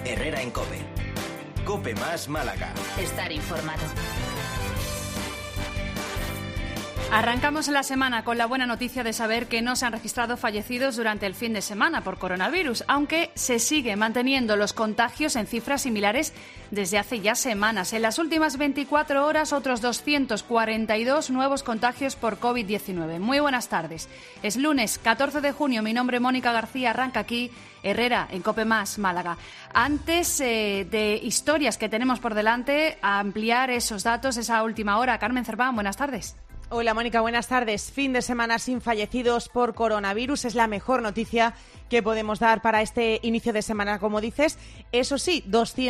Herrera en COPE. COPE más Málaga. Estar informado. Arrancamos la semana con la buena noticia de saber que no se han registrado fallecidos durante el fin de semana por coronavirus, aunque se siguen manteniendo los contagios en cifras similares desde hace ya semanas. En las últimas 24 horas, otros 242 nuevos contagios por COVID-19. Muy buenas tardes. Es lunes 14 de junio. Mi nombre es Mónica García. Arranca aquí Herrera en COPE más Málaga. Antes de historias que tenemos por delante, a ampliar esos datos, esa última hora. Carmen Cerván, buenas tardes. Hola Mónica, buenas tardes. Fin de semana sin fallecidos por coronavirus es la mejor noticia que podemos dar para este inicio de semana, como dices. Eso sí,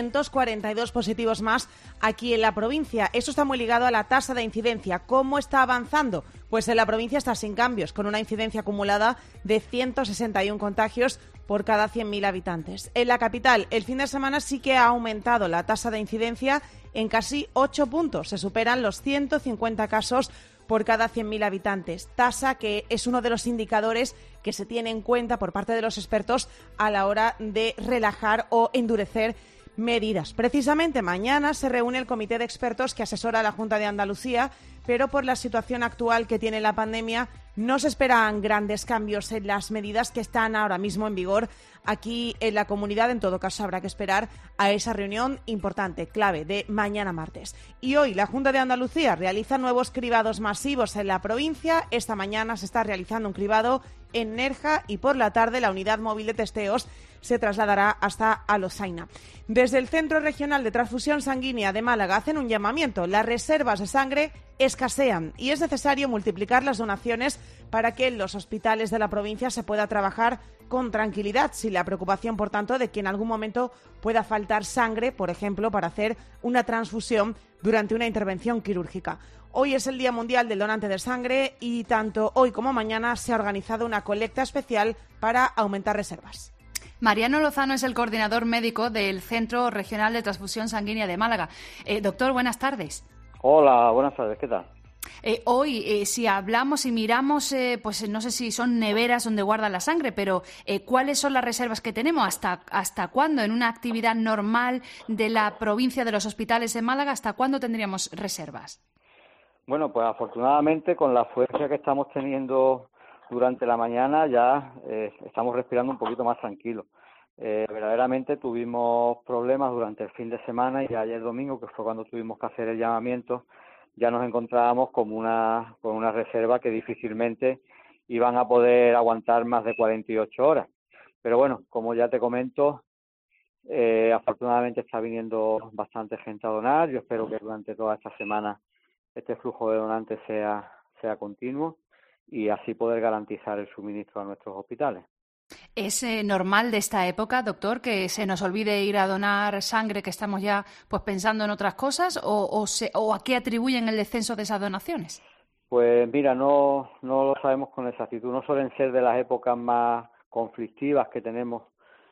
242 positivos más aquí en la provincia. Eso está muy ligado a la tasa de incidencia. ¿Cómo está avanzando? Pues en la provincia está sin cambios, con una incidencia acumulada de 161 contagios por cada 100.000 habitantes. En la capital, el fin de semana sí que ha aumentado la tasa de incidencia en casi 8 puntos. Se superan los 150 casos por cada 100.000 habitantes, tasa que es uno de los indicadores que se tiene en cuenta por parte de los expertos a la hora de relajar o endurecer medidas. Precisamente mañana se reúne el comité de expertos que asesora a la Junta de Andalucía, pero por la situación actual que tiene la pandemia no se esperan grandes cambios en las medidas que están ahora mismo en vigor aquí en la comunidad. En todo caso, habrá que esperar a esa reunión importante, clave, de mañana martes. Y hoy la Junta de Andalucía realiza nuevos cribados masivos en la provincia. Esta mañana se está realizando un cribado en Nerja y por la tarde la unidad móvil de testeos se trasladará hasta Alosaina. Desde el Centro Regional de Transfusión Sanguínea de Málaga hacen un llamamiento. Las reservas de sangre escasean y es necesario multiplicar las donaciones para que en los hospitales de la provincia se pueda trabajar con tranquilidad, sin la preocupación, por tanto, de que en algún momento pueda faltar sangre, por ejemplo, para hacer una transfusión durante una intervención quirúrgica. Hoy es el Día Mundial del Donante de Sangre y tanto hoy como mañana se ha organizado una colecta especial para aumentar reservas. Mariano Lozano es el coordinador médico del Centro Regional de Transfusión Sanguínea de Málaga. Doctor, buenas tardes. Hola, buenas tardes, ¿qué tal? Hoy, si hablamos y miramos, pues no sé si son neveras donde guardan la sangre, pero ¿cuáles son las reservas que tenemos? ¿Hasta cuándo? En una actividad normal de la provincia, de los hospitales de Málaga, ¿hasta cuándo tendríamos reservas? Bueno, pues afortunadamente con la fuerza que estamos teniendo durante la mañana ya estamos respirando un poquito más tranquilos. Verdaderamente tuvimos problemas durante el fin de semana y ayer domingo, que fue cuando tuvimos que hacer el llamamiento, ya nos encontrábamos con una reserva que difícilmente iban a poder aguantar más de 48 horas. Pero bueno, como ya te comento, afortunadamente está viniendo bastante gente a donar. Yo espero que durante toda esta semana este flujo de donantes sea continuo y así poder garantizar el suministro a nuestros hospitales. ¿Es normal de esta época, doctor, que se nos olvide ir a donar sangre, que estamos ya pues pensando en otras cosas, o a qué atribuyen el descenso de esas donaciones? Pues mira, no lo sabemos con exactitud. No suelen ser de las épocas más conflictivas que tenemos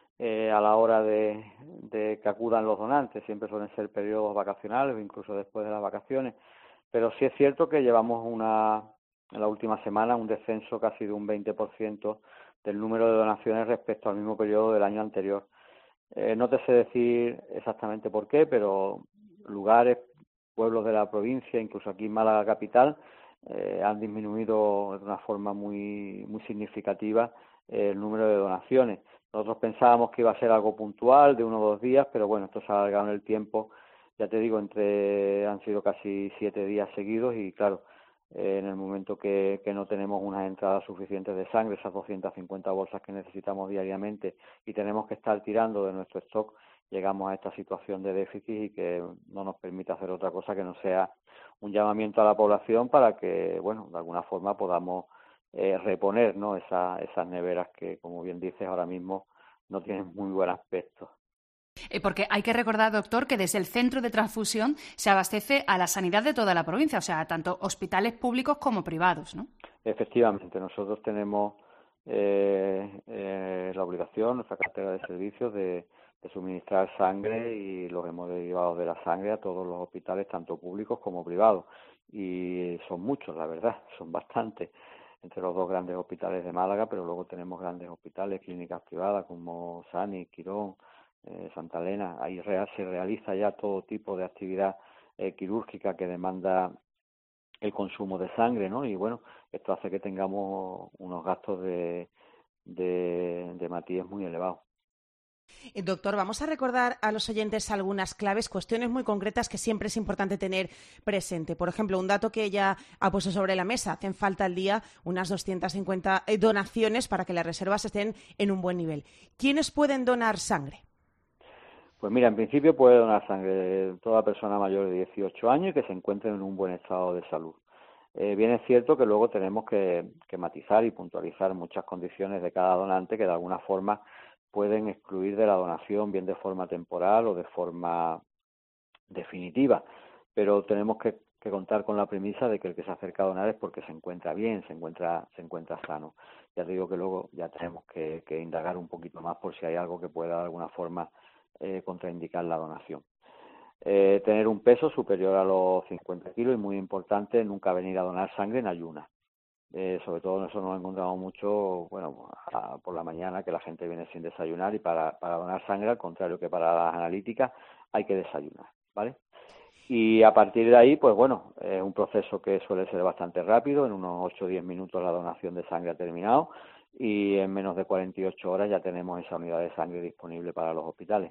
a la hora de que acudan los donantes. Siempre suelen ser periodos vacacionales o incluso después de las vacaciones. Pero sí es cierto que llevamos en la última semana un descenso casi de un 20% del número de donaciones respecto al mismo periodo del año anterior. No te sé decir exactamente por qué, pero lugares, pueblos de la provincia, incluso aquí en Málaga capital, han disminuido de una forma muy significativa el número de donaciones. Nosotros pensábamos que iba a ser algo puntual, de 1 o 2 días, pero bueno, esto se ha alargado en el tiempo. Ya te digo, han sido casi 7 días seguidos y claro, en el momento que no tenemos unas entradas suficientes de sangre, esas 250 bolsas que necesitamos diariamente y tenemos que estar tirando de nuestro stock, llegamos a esta situación de déficit y que no nos permite hacer otra cosa que no sea un llamamiento a la población para que, bueno, de alguna forma podamos reponer, ¿no?, esas neveras que, como bien dices, ahora mismo no tienen muy buen aspecto. Porque hay que recordar, doctor, que desde el centro de transfusión se abastece a la sanidad de toda la provincia, o sea, tanto hospitales públicos como privados, ¿no? Efectivamente, nosotros tenemos la obligación, nuestra cartera de servicios, de suministrar sangre y los hemoderivados de la sangre a todos los hospitales, tanto públicos como privados. Y son muchos, la verdad, son bastantes, entre los 2 grandes hospitales de Málaga, pero luego tenemos grandes hospitales, clínicas privadas como Sani, Quirón, Santa Elena. Ahí se realiza ya todo tipo de actividad quirúrgica que demanda el consumo de sangre, ¿no? Y bueno, esto hace que tengamos unos gastos de hematíes muy elevados. Doctor, vamos a recordar a los oyentes algunas claves, cuestiones muy concretas que siempre es importante tener presente. Por ejemplo, un dato que ella ha puesto sobre la mesa. Hacen falta al día unas 250 donaciones para que las reservas estén en un buen nivel. ¿Quiénes pueden donar sangre? Pues mira, en principio puede donar sangre toda persona mayor de 18 años y que se encuentre en un buen estado de salud. Bien es cierto que luego tenemos que matizar y puntualizar muchas condiciones de cada donante que de alguna forma pueden excluir de la donación, bien de forma temporal o de forma definitiva, pero tenemos que contar con la premisa de que el que se acerca a donar es porque se encuentra bien, se encuentra sano. Ya te digo que luego ya tenemos que indagar un poquito más por si hay algo que pueda de alguna forma contraindicar la donación. Tener un peso superior a los 50 kilos y muy importante, nunca venir a donar sangre en ayunas. Sobre todo eso nos encontramos mucho, por la mañana que la gente viene sin desayunar y para donar sangre, al contrario que para las analíticas, hay que desayunar, ¿vale? Y a partir de ahí, pues bueno, es un proceso que suele ser bastante rápido, en unos 8 o 10 minutos la donación de sangre ha terminado y en menos de 48 horas ya tenemos esa unidad de sangre disponible para los hospitales.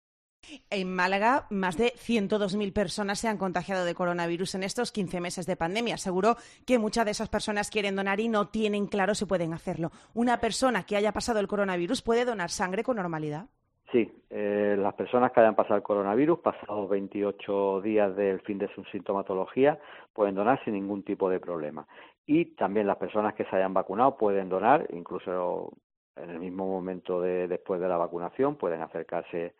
En Málaga, más de 102.000 personas se han contagiado de coronavirus en estos 15 meses de pandemia. Seguro que muchas de esas personas quieren donar y no tienen claro si pueden hacerlo. ¿Una persona que haya pasado el coronavirus puede donar sangre con normalidad? Sí, las personas que hayan pasado el coronavirus, pasados 28 días del fin de su sintomatología, pueden donar sin ningún tipo de problema. Y también las personas que se hayan vacunado pueden donar, incluso en el mismo momento después de la vacunación, pueden acercarse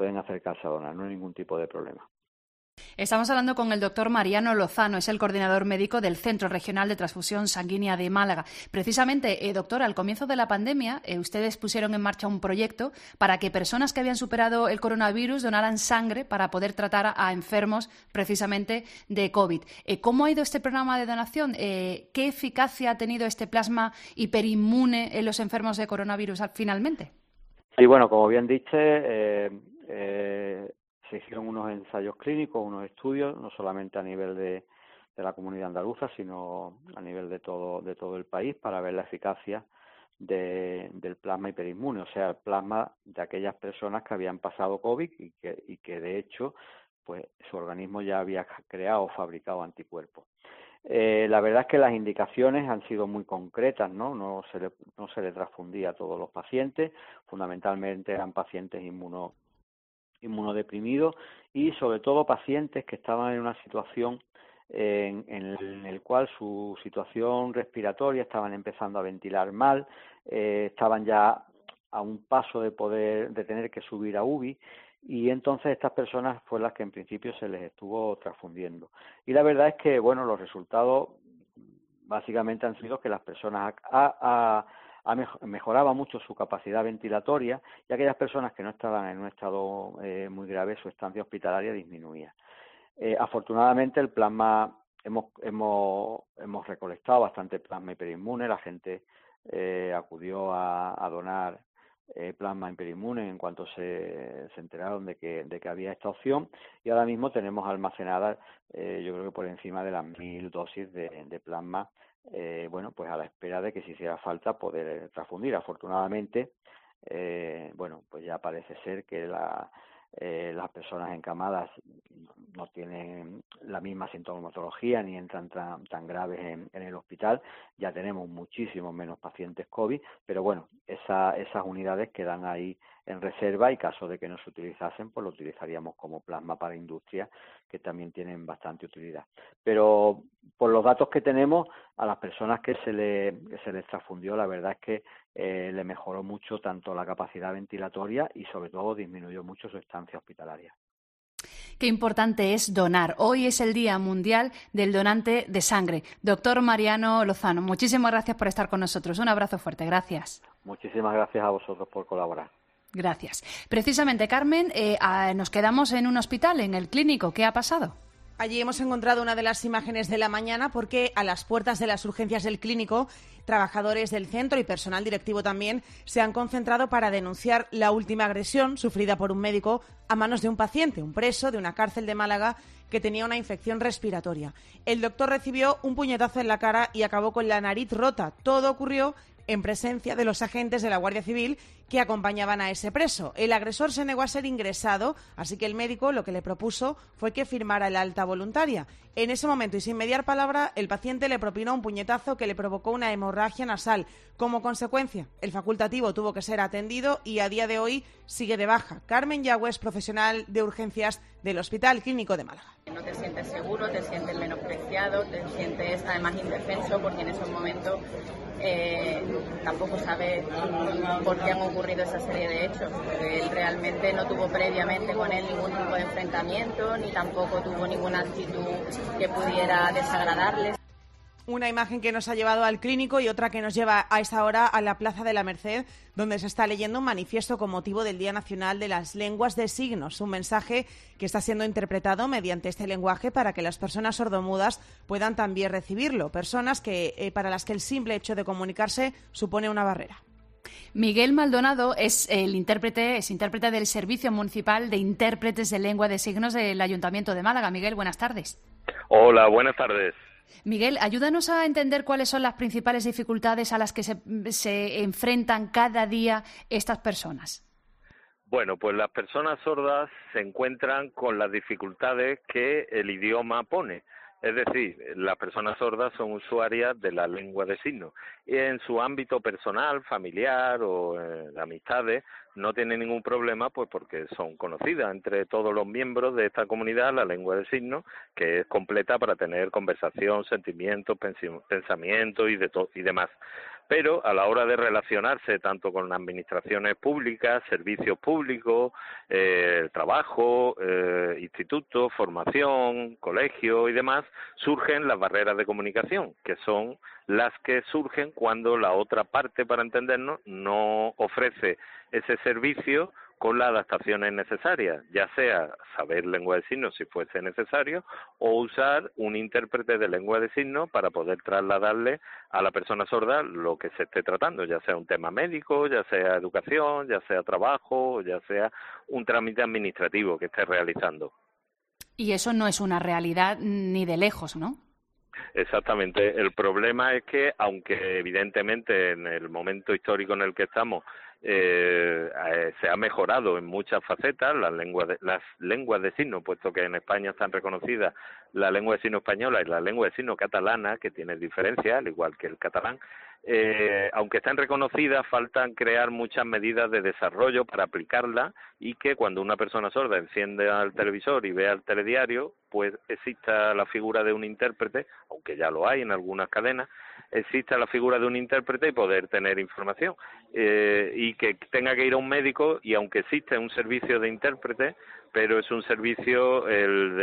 a donar, no hay ningún tipo de problema. Estamos hablando con el doctor Mariano Lozano, es el coordinador médico del Centro Regional de Transfusión Sanguínea de Málaga. Precisamente, doctor, al comienzo de la pandemia, ustedes pusieron en marcha un proyecto para que personas que habían superado el coronavirus donaran sangre para poder tratar a enfermos precisamente de COVID. ¿Cómo ha ido este programa de donación? ¿Qué eficacia ha tenido este plasma hiperinmune en los enfermos de coronavirus finalmente? Y bueno, como bien dice, se hicieron unos ensayos clínicos, unos estudios, no solamente a nivel de la comunidad andaluza, sino a nivel de todo el país, para ver la eficacia del plasma hiperinmune, o sea, el plasma de aquellas personas que habían pasado COVID y que de hecho, pues su organismo ya había creado o fabricado anticuerpos. La verdad es que las indicaciones han sido muy concretas, ¿no? No se le transfundía a todos los pacientes, fundamentalmente eran pacientes inmunodeprimidos y sobre todo pacientes que estaban en una situación en el cual su situación respiratoria estaban empezando a ventilar mal, estaban ya a un paso de tener que subir a UBI. Y entonces estas personas fue las que en principio se les estuvo transfundiendo. Y la verdad es que, bueno, los resultados básicamente han sido que las personas mejoraba mucho su capacidad ventilatoria y aquellas personas que no estaban en un estado muy grave, su estancia hospitalaria disminuía. Afortunadamente el plasma, hemos recolectado bastante plasma hiperinmune, la gente acudió a donar plasma hiperinmune en cuanto se enteraron de que había esta opción y ahora mismo tenemos almacenadas yo creo que por encima de las 1.000 dosis de plasma pues a la espera de que si hiciera falta poder transfundir. Afortunadamente pues ya parece ser que las personas encamadas no tienen la misma sintomatología ni entran tan graves en el hospital. Ya tenemos muchísimos menos pacientes COVID, pero bueno, esas unidades quedan ahí en reserva y caso de que no se utilizasen, pues lo utilizaríamos como plasma para industria, que también tienen bastante utilidad. Pero por los datos que tenemos, a las personas que se les transfundió, la verdad es que le mejoró mucho tanto la capacidad ventilatoria y sobre todo disminuyó mucho su estancia hospitalaria. Qué importante es donar. Hoy es el Día Mundial del Donante de Sangre. Doctor Mariano Lozano, muchísimas gracias por estar con nosotros. Un abrazo fuerte. Gracias. Muchísimas gracias a vosotros por colaborar. Gracias. Precisamente, Carmen, nos quedamos en un hospital, en el Clínico. ¿Qué ha pasado? Allí hemos encontrado una de las imágenes de la mañana porque a las puertas de las urgencias del clínico, trabajadores del centro y personal directivo también se han concentrado para denunciar la última agresión sufrida por un médico a manos de un paciente, un preso de una cárcel de Málaga que tenía una infección respiratoria. El doctor recibió un puñetazo en la cara y acabó con la nariz rota. Todo ocurrió en presencia de los agentes de la Guardia Civil que acompañaban a ese preso. El agresor se negó a ser ingresado, así que el médico lo que le propuso fue que firmara el alta voluntaria. En ese momento y sin mediar palabra, el paciente le propinó un puñetazo que le provocó una hemorragia nasal. Como consecuencia, el facultativo tuvo que ser atendido y a día de hoy sigue de baja. Carmen Yagües, profesional de urgencias del Hospital Clínico de Málaga. No te sientes seguro, te sientes menospreciado, te sientes además indefenso porque en esos momentos tampoco sabes por qué han ocurrido esa serie de hechos. Él realmente no tuvo previamente con él ningún tipo de enfrentamiento ni tampoco tuvo ninguna actitud que pudiera desagradarle. Una imagen que nos ha llevado al clínico y otra que nos lleva a esta hora a la Plaza de la Merced, donde se está leyendo un manifiesto con motivo del Día Nacional de las Lenguas de Signos, un mensaje que está siendo interpretado mediante este lenguaje para que las personas sordomudas puedan también recibirlo, personas que para las que el simple hecho de comunicarse supone una barrera. Miguel Maldonado es intérprete del Servicio Municipal de Intérpretes de Lengua de Signos del Ayuntamiento de Málaga. Miguel, buenas tardes. Hola, buenas tardes. Miguel, ayúdanos a entender cuáles son las principales dificultades a las que se enfrentan cada día estas personas. Bueno, pues las personas sordas se encuentran con las dificultades que el idioma pone. Es decir, las personas sordas son usuarias de la lengua de signos y en su ámbito personal, familiar o de amistades no tienen ningún problema, pues porque son conocidas entre todos los miembros de esta comunidad la lengua de signos, que es completa para tener conversación, sentimientos, pensamientos y demás. Pero a la hora de relacionarse tanto con administraciones públicas, servicios públicos, trabajo, institutos, formación, colegio y demás, surgen las barreras de comunicación, que son las que surgen cuando la otra parte, para entendernos, no ofrece ese servicio con las adaptaciones necesarias, ya sea saber lengua de signos si fuese necesario o usar un intérprete de lengua de signos para poder trasladarle a la persona sorda lo que se esté tratando, ya sea un tema médico, ya sea educación, ya sea trabajo, ya sea un trámite administrativo que esté realizando. Y eso no es una realidad ni de lejos, ¿no? Exactamente. El problema es que, aunque evidentemente en el momento histórico en el que estamos se ha mejorado en muchas facetas las lenguas de signos, puesto que en España están reconocidas la lengua de signos española y la lengua de signos catalana, que tiene diferencias, al igual que el catalán. Aunque están reconocidas, faltan crear muchas medidas de desarrollo para aplicarla y que cuando una persona sorda enciende el televisor y vea el telediario, pues exista la figura de un intérprete, aunque ya lo hay en algunas cadenas, exista la figura de un intérprete y poder tener información, y que tenga que ir a un médico, y aunque existe un servicio de intérprete, pero es un servicio, el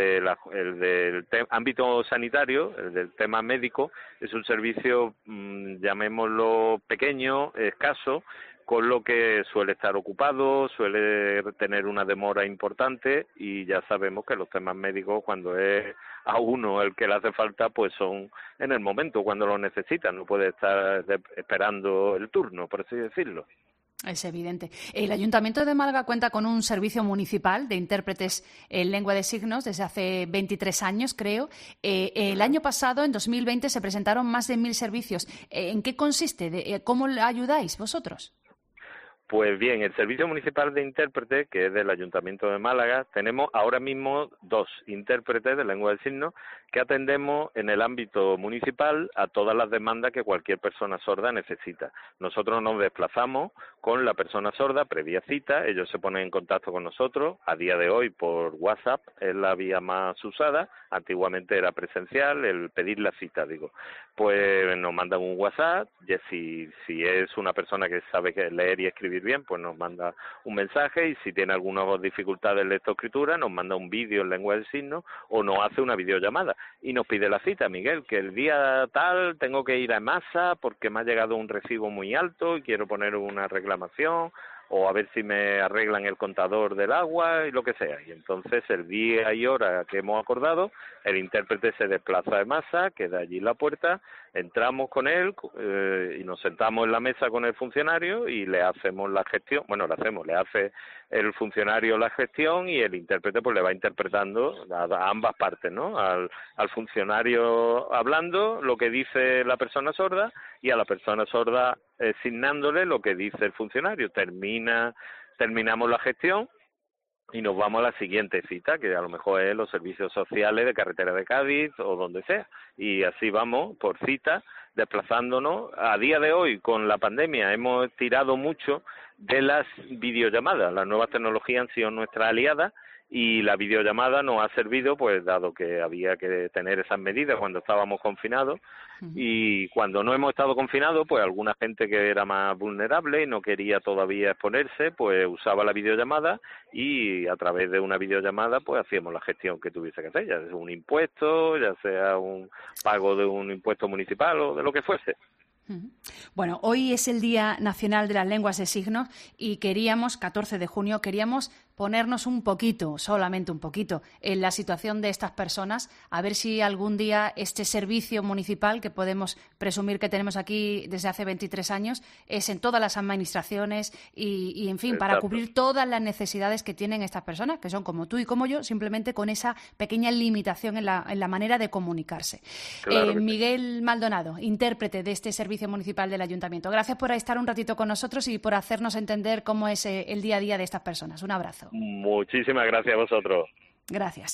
del ámbito sanitario, el del tema médico, es un servicio, llamémoslo pequeño, escaso, con lo que suele estar ocupado, suele tener una demora importante y ya sabemos que los temas médicos, cuando es a uno el que le hace falta, pues son en el momento cuando lo necesita, no puede estar esperando el turno, por así decirlo. Es evidente. El Ayuntamiento de Málaga cuenta con un servicio municipal de intérpretes en lengua de signos desde hace 23 años, creo. El año pasado, en 2020, se presentaron más de 1.000 servicios. ¿En qué consiste? ¿Cómo ayudáis vosotros? Pues bien, el Servicio Municipal de Intérpretes, que es del Ayuntamiento de Málaga, tenemos ahora mismo 2 intérpretes de lengua de signos que atendemos en el ámbito municipal a todas las demandas que cualquier persona sorda necesita. Nosotros nos desplazamos con la persona sorda previa cita, ellos se ponen en contacto con nosotros, a día de hoy por WhatsApp es la vía más usada, antiguamente era presencial, el pedir la cita, digo. Pues nos mandan un WhatsApp, y si es una persona que sabe leer y escribir bien, pues nos manda un mensaje, y si tiene alguna dificultad en lectoescritura, nos manda un vídeo en lengua de signos o nos hace una videollamada y nos pide la cita. Miguel, que el día tal tengo que ir a masa porque me ha llegado un recibo muy alto y quiero poner una reclamación o a ver si me arreglan el contador del agua y lo que sea. Y entonces el día y hora que hemos acordado, el intérprete se desplaza de masa, queda allí en la puerta, entramos con él y nos sentamos en la mesa con el funcionario y le hacemos la gestión, le hace el funcionario la gestión y el intérprete pues le va interpretando a ambas partes, ¿no? Al funcionario hablando lo que dice la persona sorda y a la persona sorda asignándole lo que dice el funcionario. Terminamos la gestión y nos vamos a la siguiente cita, que a lo mejor es los servicios sociales de Carretera de Cádiz o donde sea. Y así vamos por cita, desplazándonos. A día de hoy, con la pandemia, hemos tirado mucho de las videollamadas. Las nuevas tecnologías han sido nuestras aliadas y la videollamada nos ha servido, pues dado que había que tener esas medidas cuando estábamos confinados, y cuando no hemos estado confinados, pues alguna gente que era más vulnerable y no quería todavía exponerse, pues usaba la videollamada y a través de una videollamada pues hacíamos la gestión que tuviese que hacer, ya sea un impuesto, ya sea un pago de un impuesto municipal o de lo que fuese. Bueno, hoy es el Día Nacional de las Lenguas de Signos y 14 de junio, queríamos ponernos un poquito, solamente un poquito, en la situación de estas personas, a ver si algún día este servicio municipal que podemos presumir que tenemos aquí desde hace 23 años es en todas las administraciones y en fin, para cubrir todas las necesidades que tienen estas personas, que son como tú y como yo, simplemente con esa pequeña limitación en la manera de comunicarse. Claro Miguel Maldonado, intérprete de este servicio municipal del Ayuntamiento. Gracias por estar un ratito con nosotros y por hacernos entender cómo es el día a día de estas personas. Un abrazo. Muchísimas gracias a vosotros. Gracias.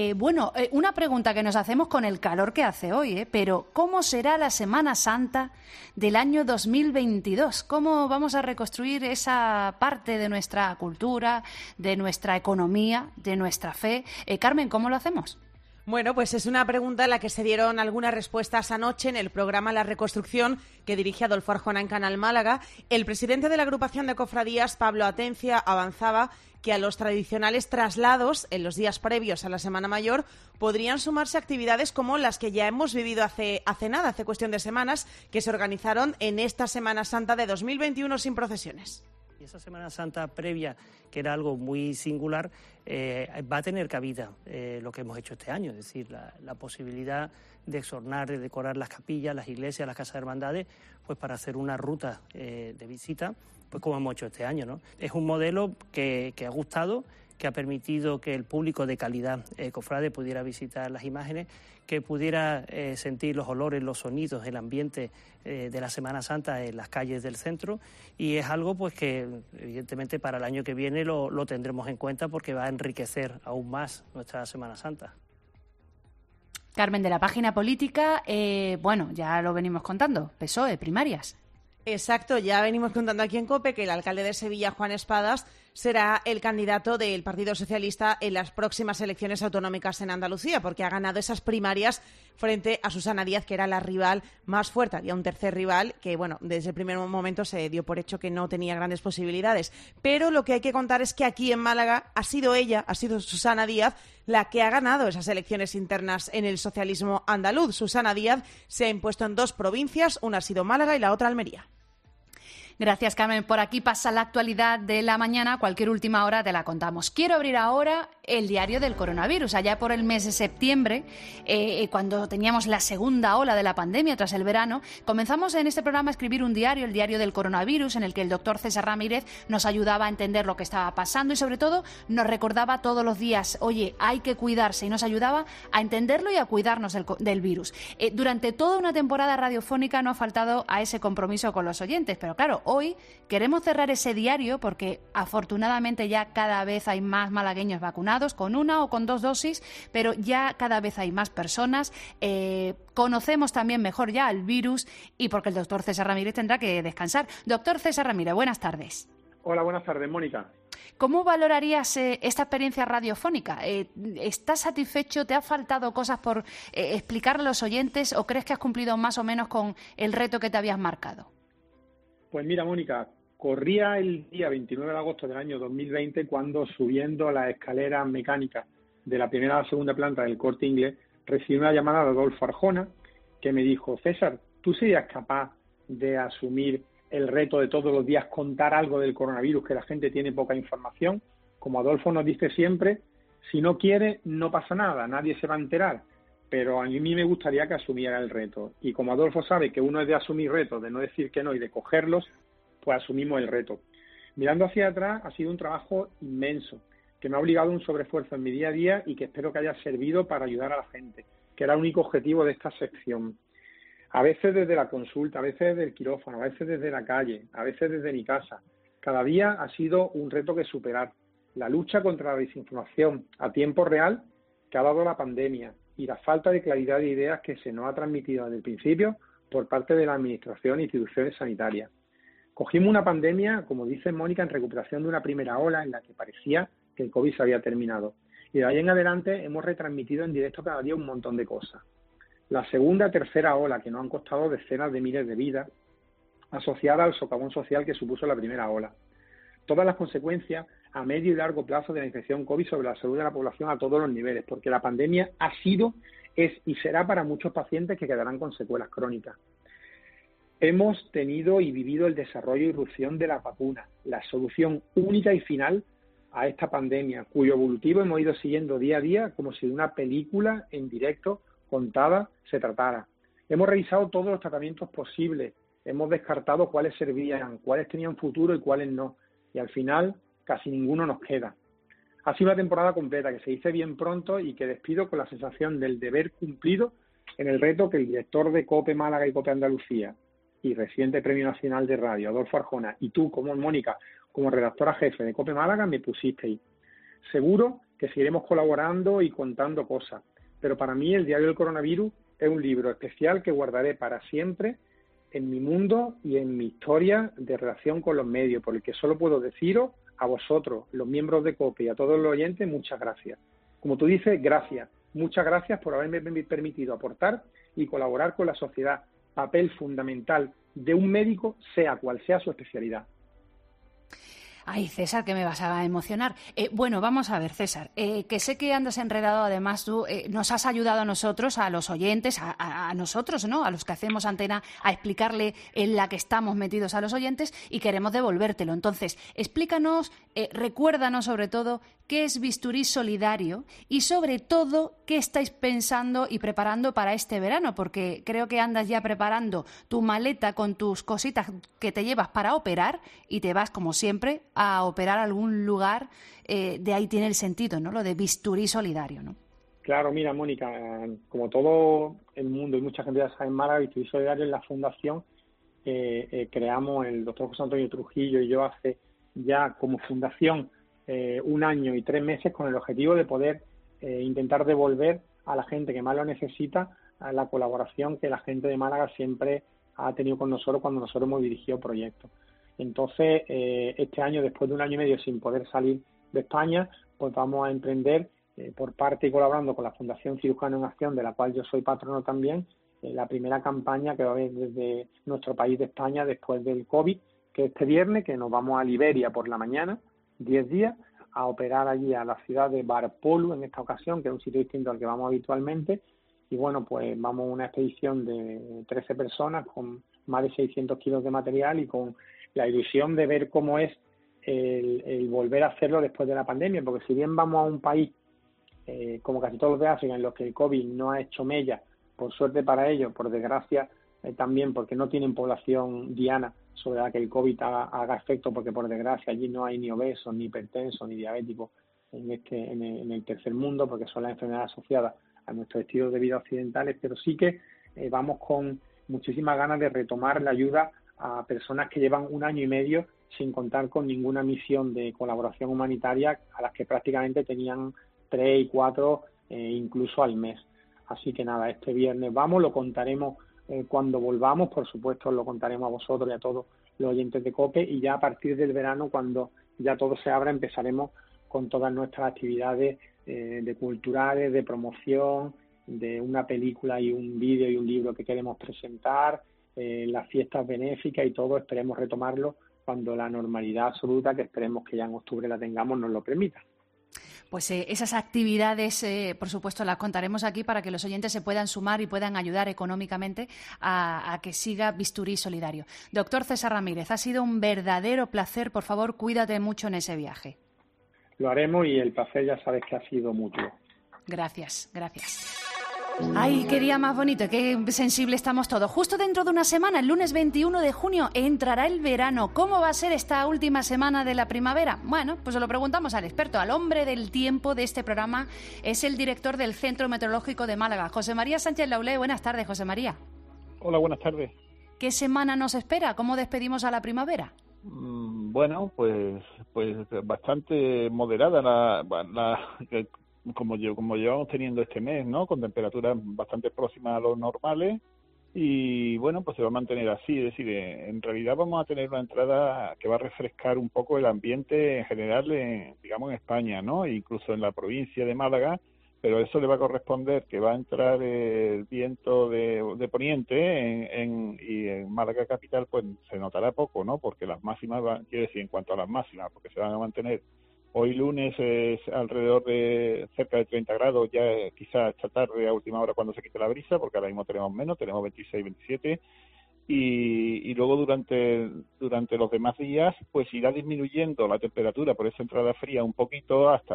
Una pregunta que nos hacemos con el calor que hace hoy, pero ¿cómo será la Semana Santa del año 2022? ¿Cómo vamos a reconstruir esa parte de nuestra cultura, de nuestra economía, de nuestra fe? Carmen, ¿cómo lo hacemos? Bueno, pues es una pregunta a la que se dieron algunas respuestas anoche en el programa La Reconstrucción que dirige Adolfo Arjona en Canal Málaga. El presidente de la agrupación de cofradías, Pablo Atencia, avanzaba que a los tradicionales traslados en los días previos a la Semana Mayor podrían sumarse actividades como las que ya hemos vivido hace cuestión de semanas, que se organizaron en esta Semana Santa de 2021 sin procesiones. Y esa Semana Santa previa, que era algo muy singular, va a tener cabida lo que hemos hecho este año, es decir, la posibilidad de exornar, de decorar las capillas, las iglesias, las casas de hermandades, pues para hacer una ruta de visita, pues como hemos hecho este año, ¿no? Es un modelo que ha gustado, que ha permitido que el público de calidad cofrade pudiera visitar las imágenes, que pudiera sentir los olores, los sonidos, el ambiente de la Semana Santa en las calles del centro, y es algo pues que evidentemente para el año que viene lo tendremos en cuenta porque va a enriquecer aún más nuestra Semana Santa. Carmen, de la página política, ya lo venimos contando, PSOE, primarias. Exacto, ya venimos contando aquí en COPE que el alcalde de Sevilla, Juan Espadas, será el candidato del Partido Socialista en las próximas elecciones autonómicas en Andalucía, porque ha ganado esas primarias frente a Susana Díaz, que era la rival más fuerte. Había un tercer rival que, desde el primer momento se dio por hecho que no tenía grandes posibilidades. Pero lo que hay que contar es que aquí en Málaga ha sido Susana Díaz, la que ha ganado esas elecciones internas en el socialismo andaluz. Susana Díaz se ha impuesto en 2 provincias, una ha sido Málaga y la otra Almería. Gracias, Carmen. Por aquí pasa la actualidad de la mañana. Cualquier última hora te la contamos. Quiero abrir ahora el diario del coronavirus. Allá por el mes de septiembre, cuando teníamos la segunda ola de la pandemia tras el verano, comenzamos en este programa a escribir un diario, el diario del coronavirus, en el que el doctor César Ramírez nos ayudaba a entender lo que estaba pasando y, sobre todo, nos recordaba todos los días, oye, hay que cuidarse, y nos ayudaba a entenderlo y a cuidarnos del virus. Durante toda una temporada radiofónica no ha faltado a ese compromiso con los oyentes, pero claro, hoy queremos cerrar ese diario porque afortunadamente ya cada vez hay más malagueños vacunados con 1 o con 2 dosis, pero ya cada vez hay más personas. Conocemos también mejor ya el virus y porque el doctor César Ramírez tendrá que descansar. Doctor César Ramírez, buenas tardes. Hola, buenas tardes, Mónica. ¿Cómo valorarías esta experiencia radiofónica? ¿Estás satisfecho? ¿Te ha faltado cosas por explicarle a los oyentes o crees que has cumplido más o menos con el reto que te habías marcado? Pues mira, Mónica, corría el día 29 de agosto del año 2020 cuando, subiendo las escaleras mecánicas de la primera a la segunda planta del Corte Inglés, recibí una llamada de Adolfo Arjona que me dijo: César, ¿tú serías capaz de asumir el reto de todos los días contar algo del coronavirus, que la gente tiene poca información. Como Adolfo nos dice siempre, si no quiere, no pasa nada, nadie se va a enterar. Pero a mí me gustaría que asumiera el reto. Y como Adolfo sabe que uno es de asumir retos, de no decir que no y de cogerlos, pues asumimos el reto. Mirando hacia atrás, ha sido un trabajo inmenso, que me ha obligado a un sobreesfuerzo en mi día a día y que espero que haya servido para ayudar a la gente, que era el único objetivo de esta sección. A veces desde la consulta, a veces desde el quirófano, a veces desde la calle, a veces desde mi casa. Cada día ha sido un reto que superar. La lucha contra la desinformación a tiempo real que ha dado la pandemia y la falta de claridad de ideas que se nos ha transmitido desde el principio por parte de la Administración e instituciones sanitarias. Cogimos una pandemia, como dice Mónica, en recuperación de una primera ola en la que parecía que el COVID se había terminado. Y de ahí en adelante hemos retransmitido en directo cada día un montón de cosas. La segunda, tercera ola, que nos han costado decenas de miles de vidas, asociada al socavón social que supuso la primera ola. Todas las consecuencias a medio y largo plazo de la infección COVID sobre la salud de la población a todos los niveles, porque la pandemia ha sido, es y será para muchos pacientes que quedarán con secuelas crónicas. Hemos tenido y vivido el desarrollo y irrupción de las vacunas, la solución única y final a esta pandemia, cuyo evolutivo hemos ido siguiendo día a día como si de una película en directo contada se tratara. Hemos revisado todos los tratamientos posibles, hemos descartado cuáles servían, cuáles tenían futuro y cuáles no, y al final casi ninguno nos queda. Ha sido una temporada completa que se dice bien pronto y que despido con la sensación del deber cumplido en el reto que el director de COPE Málaga y COPE Andalucía y reciente Premio Nacional de Radio, Adolfo Arjona, y tú, como Mónica, como redactora jefe de COPE Málaga, me pusisteis. Seguro que seguiremos colaborando y contando cosas, pero para mí el Diario del Coronavirus es un libro especial que guardaré para siempre en mi mundo y en mi historia de relación con los medios, por el que solo puedo deciros a vosotros, los miembros de COPE y a todos los oyentes, muchas gracias. Como tú dices, gracias. Muchas gracias por haberme permitido aportar y colaborar con la sociedad, papel fundamental de un médico, sea cual sea su especialidad. Ay, César, que me vas a emocionar. Bueno, vamos a ver, César, que sé que andas enredado, además tú nos has ayudado a nosotros, a los oyentes, a nosotros, ¿no? A los que hacemos antena, a explicarle en la que estamos metidos a los oyentes y queremos devolvértelo. Entonces, explícanos, recuérdanos sobre todo qué es Bisturí Solidario y sobre todo qué estáis pensando y preparando para este verano, porque creo que andas ya preparando tu maleta con tus cositas que te llevas para operar y te vas, como siempre, a operar a algún lugar. De ahí tiene el sentido, ¿no? Lo de Bisturí Solidario, ¿no? Claro, mira, Mónica, como todo el mundo y mucha gente ya sabe en Málaga, Bisturí Solidario es la fundación que creamos el doctor José Antonio Trujillo y yo hace ya como fundación 1 año y 3 meses con el objetivo de poder intentar devolver a la gente que más lo necesita a la colaboración que la gente de Málaga siempre ha tenido con nosotros cuando nosotros hemos dirigido proyectos. Entonces, este año, después de 1 año y medio sin poder salir de España, pues vamos a emprender, por parte y colaborando con la Fundación Cirujano en Acción, de la cual yo soy patrono también, la primera campaña que va a haber desde nuestro país de España después del COVID, que este viernes, que nos vamos a Liberia por la mañana, 10 días, a operar allí a la ciudad de Barpolu en esta ocasión, que es un sitio distinto al que vamos habitualmente. Y bueno, pues vamos a una expedición de 13 personas con más de 600 kilos de material y con la ilusión de ver cómo es el volver a hacerlo después de la pandemia, porque si bien vamos a un país como casi todos los de África en los que el COVID no ha hecho mella, por suerte para ellos, por desgracia también porque no tienen población diana sobre la que el COVID haga efecto, porque por desgracia allí no hay ni obesos, ni hipertensos, ni diabéticos en el tercer mundo, porque son las enfermedades asociadas a nuestros estilos de vida occidentales, pero sí que vamos con muchísimas ganas de retomar la ayuda a personas que llevan 1 año y medio sin contar con ninguna misión de colaboración humanitaria, a las que prácticamente tenían 3 y 4 incluso al mes. Así que nada, este viernes vamos, lo contaremos cuando volvamos, por supuesto lo contaremos a vosotros y a todos los oyentes de COPE, y ya a partir del verano, cuando ya todo se abra, empezaremos con todas nuestras actividades de culturales, de promoción, de una película y un vídeo y un libro que queremos presentar, las fiestas benéficas y todo. Esperemos retomarlo cuando la normalidad absoluta, que esperemos que ya en octubre la tengamos, nos lo permita. Pues esas actividades, por supuesto, las contaremos aquí para que los oyentes se puedan sumar y puedan ayudar económicamente a que siga Bisturí Solidario. Doctor César Ramírez, ha sido un verdadero placer. Por favor, cuídate mucho en ese viaje. Lo haremos y el placer ya sabes que ha sido mutuo. Gracias, gracias. Ay, qué día más bonito, qué sensible estamos todos. Justo dentro de una semana, el lunes 21 de junio, entrará el verano. ¿Cómo va a ser esta última semana de la primavera? Bueno, pues se lo preguntamos al experto, al hombre del tiempo de este programa. Es el director del Centro Meteorológico de Málaga, José María Sánchez Laulé. Buenas tardes, José María. Hola, buenas tardes. ¿Qué semana nos espera? ¿Cómo despedimos a la primavera? Bueno, pues bastante moderada como llevamos teniendo este mes, ¿no? Con temperaturas bastante próximas a los normales y bueno, pues se va a mantener así, es decir, en realidad vamos a tener una entrada que va a refrescar un poco el ambiente en general, digamos en España, ¿no? Incluso en la provincia de Málaga, pero eso le va a corresponder que va a entrar el viento de poniente y en Málaga capital pues se notará poco, ¿no? Porque las máximas quiero decir en cuanto a las máximas, porque se van a mantener. Hoy lunes es alrededor de cerca de 30 grados, ya quizás esta tarde a última hora cuando se quite la brisa, porque ahora mismo tenemos menos, tenemos 26, 27, y luego durante los demás días pues irá disminuyendo la temperatura por esa entrada fría un poquito hasta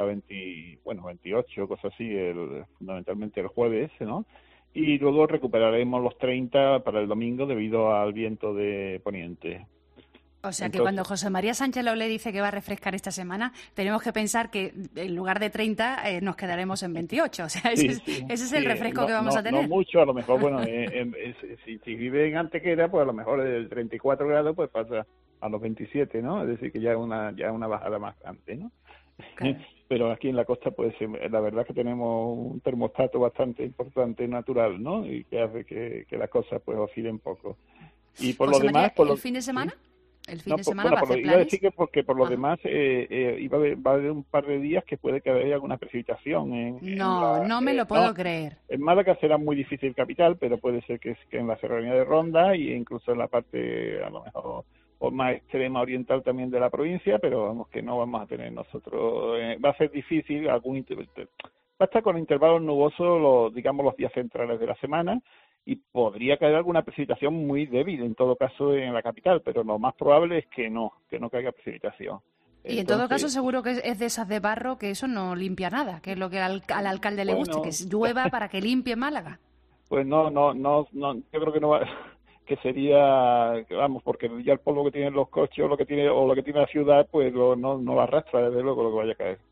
28, cosas así, fundamentalmente el jueves, ¿no? Y luego recuperaremos los 30 para el domingo debido al viento de poniente. O sea que cuando José María Sánchez Laulé dice que va a refrescar esta semana, tenemos que pensar que en lugar de 30 nos quedaremos en 28. O sea, ese es el refresco que vamos a tener. No mucho, a lo mejor, bueno, si vive en Antequera, pues a lo mejor el 34 grados pues pasa a los 27, ¿no? Es decir, que ya es una bajada más grande, ¿no? Claro. Pero aquí en la costa, pues la verdad es que tenemos un termostato bastante importante natural, ¿no? Y que hace que las cosas pues oscilen poco. Y por José lo demás... María, ¿el fin de semana? ¿Sí? ¿El fin de semana va a hacer planes? Iba a decir que porque por lo demás va a haber un par de días que puede que haya alguna precipitación. No me lo puedo creer. En Málaga será muy difícil capital, pero puede ser que en la serranía de Ronda e incluso en la parte a lo mejor o más extrema oriental también de la provincia, pero vamos que no vamos a tener nosotros. Va a ser difícil, va a estar con intervalos nubosos los días centrales de la semana, y podría caer alguna precipitación muy débil, en todo caso, en la capital, pero lo más probable es que no caiga precipitación. Y en todo caso seguro que es de esas de barro, que eso no limpia nada, que es lo que al alcalde le guste, que llueva para que limpie Málaga. Pues no, yo creo que no va, que sería, vamos, porque ya el polvo que tienen los coches o lo que tiene la ciudad, pues no lo arrastra desde luego lo que vaya a caer.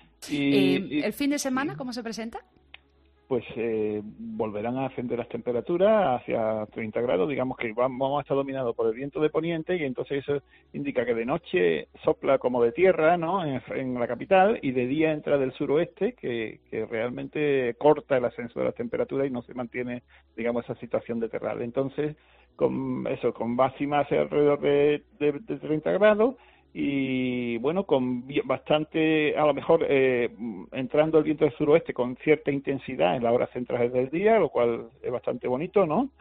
¿El fin de semana cómo se presenta? Pues volverán a ascender las temperaturas hacia 30 grados, digamos que vamos a estar dominados por el viento de poniente y entonces eso indica que de noche sopla como de tierra, ¿no? En la capital y de día entra del suroeste que realmente corta el ascenso de las temperaturas y no se mantiene, digamos, esa situación de terral. Entonces, con máximas alrededor de 30 grados, y bueno, con bastante, a lo mejor entrando el viento del suroeste con cierta intensidad en las horas centrales del día, lo cual es bastante bonito, ¿no?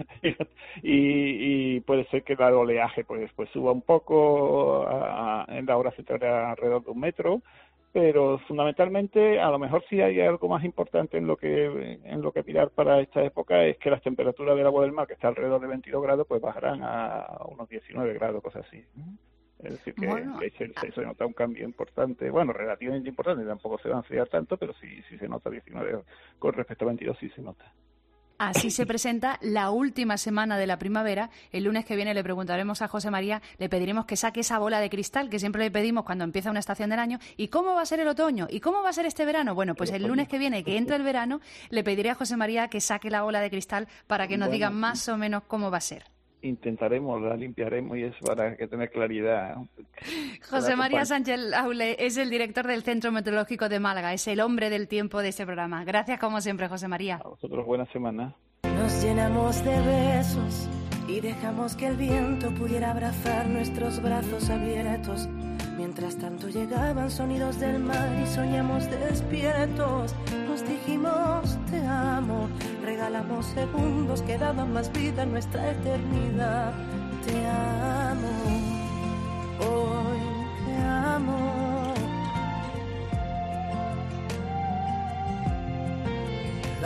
y puede ser que el oleaje pues suba un poco en las horas centrales alrededor de 1 metro, pero fundamentalmente a lo mejor sí hay algo más importante en lo que mirar para esta época, es que las temperaturas del agua del mar, que está alrededor de 22 grados, pues bajarán a unos 19 grados, cosas así. Es decir, que se nota un cambio importante, bueno, relativamente importante, tampoco se va a enfriar tanto, pero sí se nota 19, con respecto a 22 sí se nota. Así se presenta la última semana de la primavera. El lunes que viene le preguntaremos a José María, le pediremos que saque esa bola de cristal que siempre le pedimos cuando empieza una estación del año. ¿Y cómo va a ser el otoño? ¿Y cómo va a ser este verano? Bueno, pues el lunes que viene, que entra el verano, le pediré a José María que saque la bola de cristal para que nos diga más o menos cómo va a ser. Intentaremos, la limpiaremos y eso para que tener claridad. José María Sánchez Laulé es el director del Centro Meteorológico de Málaga, es el hombre del tiempo de este programa. Gracias como siempre, José María. A vosotros, buena semana. Nos llenamos de besos y dejamos que el viento pudiera abrazar nuestros brazos abiertos. Mientras tanto llegaban sonidos del mar y soñamos despiertos. Nos dijimos te amo, regalamos segundos que daban más vida en nuestra eternidad. Te amo, hoy te amo.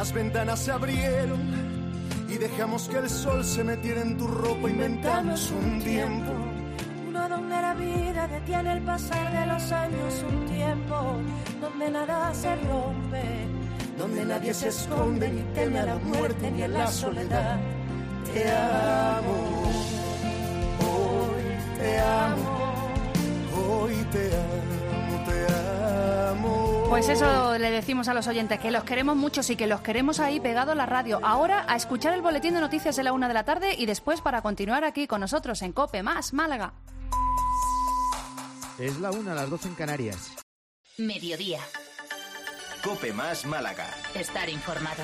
Las ventanas se abrieron y dejamos que el sol se metiera en tu ropa. Inventamos un tiempo, uno donde la vida detiene el pasar de los años, un tiempo donde nada se rompe, donde nadie se esconde ni teme a la muerte ni a la soledad. Te amo, hoy te amo, hoy te amo, te amo. Pues eso le decimos a los oyentes, que los queremos mucho y que los queremos ahí pegados a la radio. Ahora a escuchar el boletín de noticias de la 1 de la tarde y después para continuar aquí con nosotros en COPE más Málaga. Es la 1, a las 12 en Canarias. Mediodía. COPE más Málaga. Estar informado.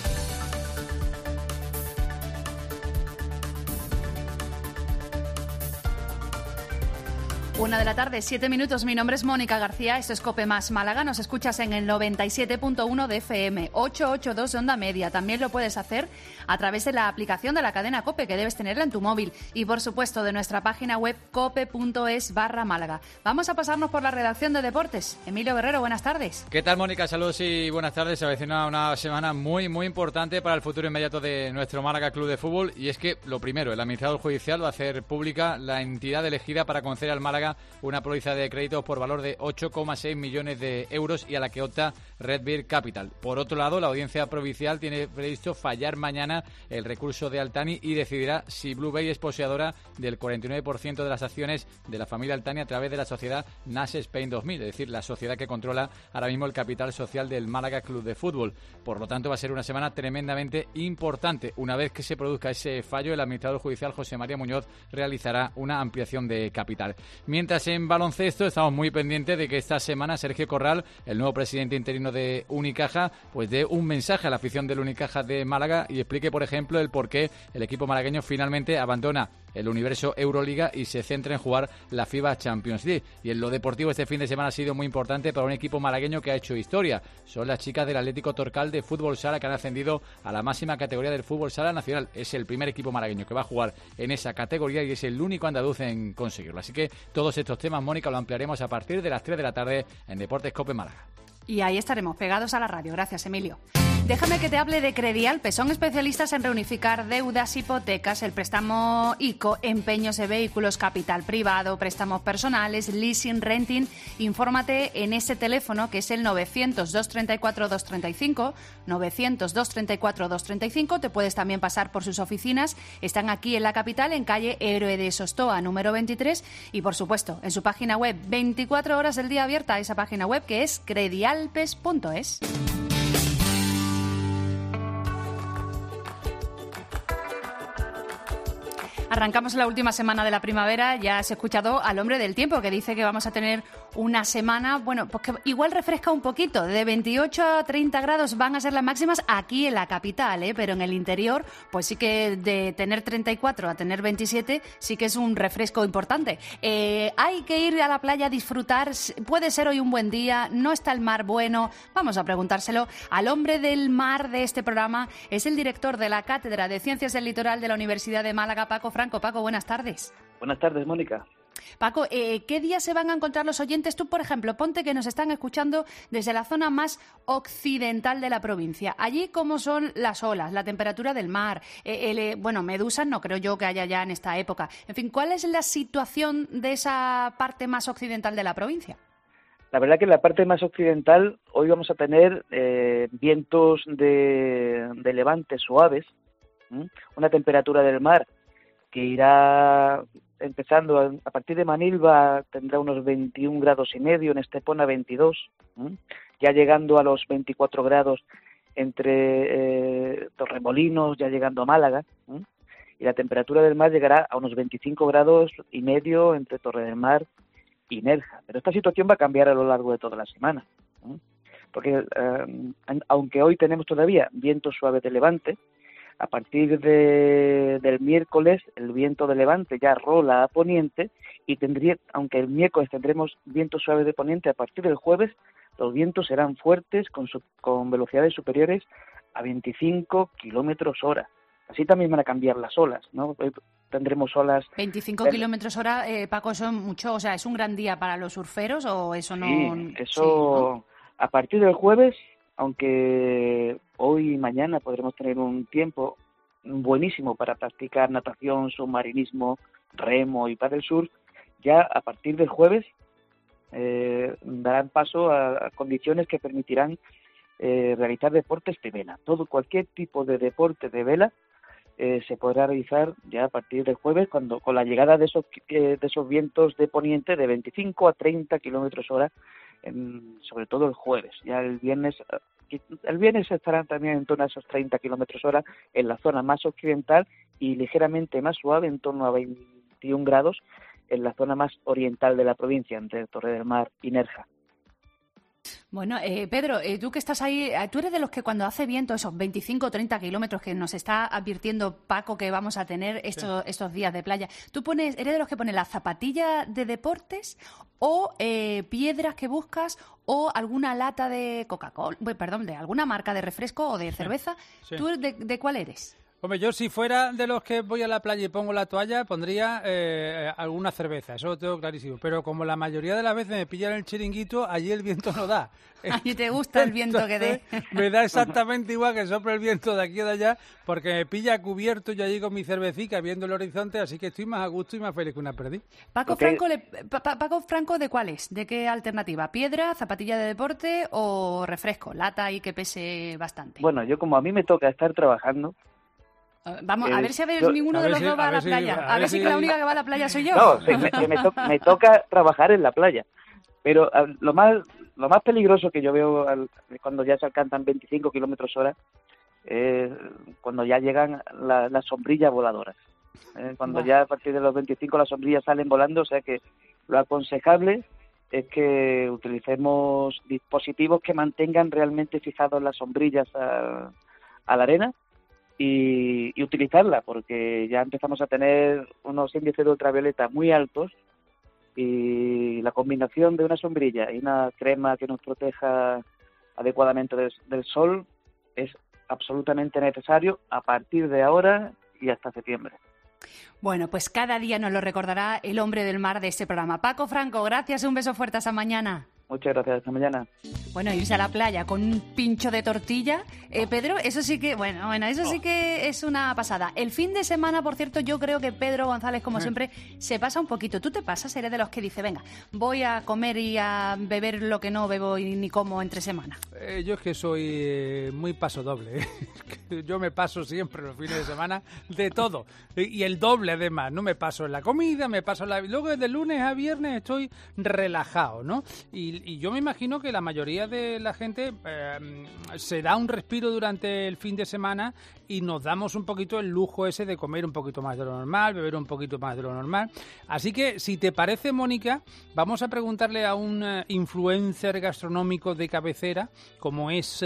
1 de la tarde, 7 minutos. Mi nombre es Mónica García. Esto es COPE más Málaga. Nos escuchas en el 97.1 de FM, 882 de onda media. También lo puedes hacer a través de la aplicación de la cadena COPE, que debes tenerla en tu móvil. Y, por supuesto, de nuestra página web cope.es/Málaga. Vamos a pasarnos por la redacción de deportes. Emilio Guerrero, buenas tardes. ¿Qué tal, Mónica? Saludos y buenas tardes. Se avecina una semana muy importante para el futuro inmediato de nuestro Málaga Club de Fútbol. Y es que, lo primero, el administrador judicial va a hacer pública la entidad elegida para conceder al Málaga una póliza de créditos por valor de 8,6 millones de euros y a la que opta Red Bear Capital. Por otro lado, la audiencia provincial tiene previsto fallar mañana el recurso de Altani y decidirá si Blue Bay es poseedora del 49% de las acciones de la familia Altani a través de la sociedad NAS Spain 2000, es decir, la sociedad que controla ahora mismo el capital social del Málaga Club de Fútbol. Por lo tanto, va a ser una semana tremendamente importante. Una vez que se produzca ese fallo, el administrador judicial José María Muñoz realizará una ampliación de capital. Mientras en baloncesto estamos muy pendientes de que esta semana Sergio Corral, el nuevo presidente interino de Unicaja, pues dé un mensaje a la afición del Unicaja de Málaga y explique, por ejemplo, el por qué el equipo malagueño finalmente abandona el universo Euroliga y se centra en jugar la FIBA Champions League. Y en lo deportivo este fin de semana ha sido muy importante para un equipo malagueño que ha hecho historia. Son las chicas del Atlético Torcal de fútbol sala que han ascendido a la máxima categoría del fútbol sala nacional. Es el primer equipo malagueño que va a jugar en esa categoría y es el único andaluz en conseguirlo. Así que todos estos temas, Mónica, lo ampliaremos a partir de las 3 de la tarde en Deportes COPE Málaga. Y ahí estaremos, pegados a la radio. Gracias, Emilio. Déjame que te hable de Credialpe. Son especialistas en reunificar deudas, hipotecas, el préstamo ICO, empeños de vehículos, capital privado, préstamos personales, leasing, renting. Infórmate en ese teléfono que es el 900-234-235, 900-234-235. Te puedes también pasar por sus oficinas. Están aquí en la capital, en calle Héroe de Sostoa, número 23. Y, por supuesto, en su página web, 24 horas del día abierta, esa página web que es credialpes.es. Arrancamos la última semana de la primavera. Ya has escuchado al hombre del tiempo que dice que vamos a tener una semana, bueno, pues que igual refresca un poquito. De 28 a 30 grados van a ser las máximas aquí en la capital, pero en el interior, pues sí que de tener 34 a tener 27 sí que es un refresco importante. Hay que ir a la playa a disfrutar. Puede ser hoy un buen día, no está el mar bueno. Vamos a preguntárselo al hombre del mar de este programa. Es el director de la Cátedra de Ciencias del Litoral de la Universidad de Málaga, Paco Franco. Paco, buenas tardes. Buenas tardes, Mónica. Paco, ¿qué días se van a encontrar los oyentes? Tú, por ejemplo, ponte que nos están escuchando desde la zona más occidental de la provincia. Allí, ¿cómo son las olas, la temperatura del mar? Bueno, medusas no creo yo que haya ya en esta época. En fin, ¿cuál es la situación de esa parte más occidental de la provincia? La verdad que en la parte más occidental hoy vamos a tener vientos de levante suaves, una temperatura del mar que irá empezando a partir de Manilva, tendrá unos 21 grados y medio, en Estepona 22, ya llegando a los 24 grados entre Torremolinos, ya llegando a Málaga, y la temperatura del mar llegará a unos 25 grados y medio entre Torre del Mar y Nerja. Pero esta situación va a cambiar a lo largo de toda la semana, porque aunque hoy tenemos todavía viento suave de levante, a partir del miércoles el viento de levante ya rola a poniente y aunque el miércoles tendremos viento suave de poniente, a partir del jueves los vientos serán fuertes con velocidades superiores a 25 kilómetros hora. Así también van a cambiar las olas, ¿no? Hoy tendremos olas... 25 kilómetros hora, Paco, eso es mucho, o sea, ¿es un gran día para los surferos o eso no...? Sí, eso... ¿Sí, no? A partir del jueves aunque hoy y mañana podremos tener un tiempo buenísimo para practicar natación, submarinismo, remo y paddle surf, ya a partir del jueves darán paso a condiciones que permitirán realizar deportes de vela. Cualquier tipo de deporte de vela se podrá realizar ya a partir del jueves, con la llegada de esos vientos de poniente de 25 a 30 kilómetros hora, sobre todo el jueves. Ya el viernes estarán también en torno a esos 30 kilómetros hora en la zona más occidental y ligeramente más suave, en torno a 21 grados, en la zona más oriental de la provincia, entre Torre del Mar y Nerja. Bueno, Pedro, tú que estás ahí, tú eres de los que cuando hace viento, esos 25 o 30 kilómetros que nos está advirtiendo Paco que vamos a tener estos días de playa, ¿eres de los que pone la zapatilla de deportes o piedras que buscas o alguna lata de Coca-Cola, de alguna marca de refresco o de cerveza? Sí. ¿Tú de cuál eres? Hombre, yo si fuera de los que voy a la playa y pongo la toalla, pondría alguna cerveza, eso lo tengo clarísimo. Pero como la mayoría de las veces me pillan el chiringuito, allí el viento no da. ¿Y te gusta el viento que dé? Me da exactamente igual que sople el viento de aquí o de allá, porque me pilla cubierto yo allí con mi cervecica viendo el horizonte, así que estoy más a gusto y más feliz que una perdiz. Paco Franco, ¿de cuál es? ¿De qué alternativa? ¿Piedra, zapatilla de deporte o refresco? Lata y que pese bastante. Bueno, yo como a mí me toca estar trabajando, vamos, a ver si ninguno de los dos va a la playa. A ver si la única que va a la playa soy yo. No, me toca trabajar en la playa. Pero lo más peligroso que yo veo cuando ya se alcanzan 25 kilómetros hora es cuando ya llegan las sombrillas voladoras. Cuando ya a partir de los 25 las sombrillas salen volando, o sea que lo aconsejable es que utilicemos dispositivos que mantengan realmente fijados las sombrillas a la arena y utilizarla, porque ya empezamos a tener unos índices de ultravioleta muy altos y la combinación de una sombrilla y una crema que nos proteja adecuadamente del sol es absolutamente necesario a partir de ahora y hasta septiembre. Bueno, pues cada día nos lo recordará el hombre del mar de este programa. Paco Franco, gracias, un beso fuerte, hasta mañana. Muchas gracias, hasta mañana. Bueno, irse a la playa con un pincho de tortilla, Pedro, eso sí que, eso sí que es una pasada. El fin de semana, por cierto, yo creo que Pedro González, como siempre, se pasa un poquito. ¿Tú te pasas? Eres de los que dice, venga, voy a comer y a beber lo que no bebo ni como entre semana. Yo es que soy muy paso doble. Yo me paso siempre los fines de semana de todo. Y el doble, además. No me paso en la comida, me paso en la... Luego, de lunes a viernes estoy relajado, ¿no? Y yo me imagino que la mayoría de la gente se da un respiro durante el fin de semana y nos damos un poquito el lujo ese de comer un poquito más de lo normal, beber un poquito más de lo normal. Así que, si te parece, Mónica, vamos a preguntarle a un influencer gastronómico de cabecera, como es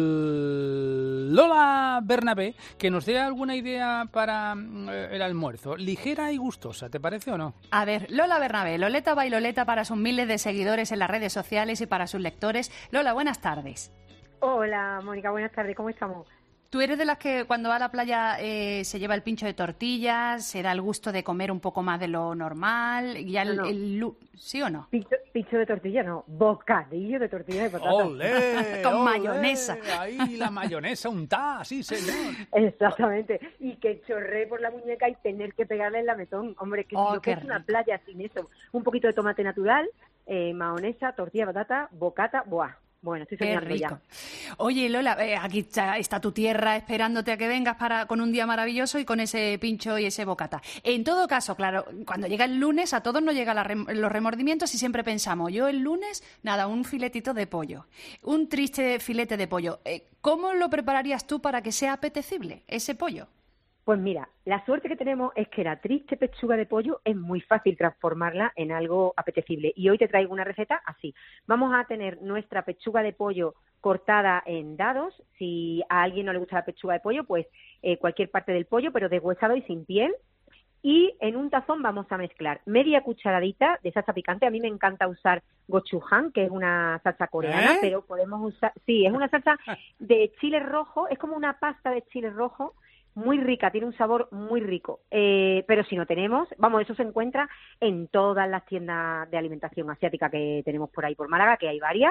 Lola Bernabé, que nos dé alguna idea para el almuerzo. Ligera y gustosa, ¿te parece o no? A ver, Lola Bernabé, Loleta Bailoleta para sus miles de seguidores en las redes sociales y para sus lectores. Lola, buenas tardes. Hola, Mónica, buenas tardes, ¿cómo estamos? ¿Tú eres de las que cuando va a la playa se lleva el pincho de tortillas, se da el gusto de comer un poco más de lo normal? Ya ¿sí o no? Pincho de tortilla no, bocadillo de tortilla de patata. ¡Olé! Con ¡olé! mayonesa. Ahí la mayonesa untada, sí, señor. Exactamente, y que chorree por la muñeca y tener que pegarle el lametón. Hombre, que lo que es una playa sin eso. Un poquito de tomate natural, mayonesa, tortilla de patata, bocata, ¡buah! Bueno, estoy soñando ya. Oye, Lola, aquí está tu tierra esperándote a que vengas con un día maravilloso y con ese pincho y ese bocata. En todo caso, claro, cuando llega el lunes a todos nos llegan los remordimientos y siempre pensamos, yo el lunes, nada, un filetito de pollo, un triste filete de pollo. ¿Cómo lo prepararías tú para que sea apetecible ese pollo? Pues mira, la suerte que tenemos es que la triste pechuga de pollo es muy fácil transformarla en algo apetecible. Y hoy te traigo una receta así. Vamos a tener nuestra pechuga de pollo cortada en dados. Si a alguien no le gusta la pechuga de pollo, pues cualquier parte del pollo, pero deshuesado y sin piel. Y en un tazón vamos a mezclar media cucharadita de salsa picante. A mí me encanta usar gochujang, que es una salsa coreana, pero podemos usar... Sí, es una salsa de chile rojo, es como una pasta de chile rojo, muy rica, tiene un sabor muy rico, pero si no tenemos, eso se encuentra en todas las tiendas de alimentación asiática que tenemos por ahí por Málaga, que hay varias,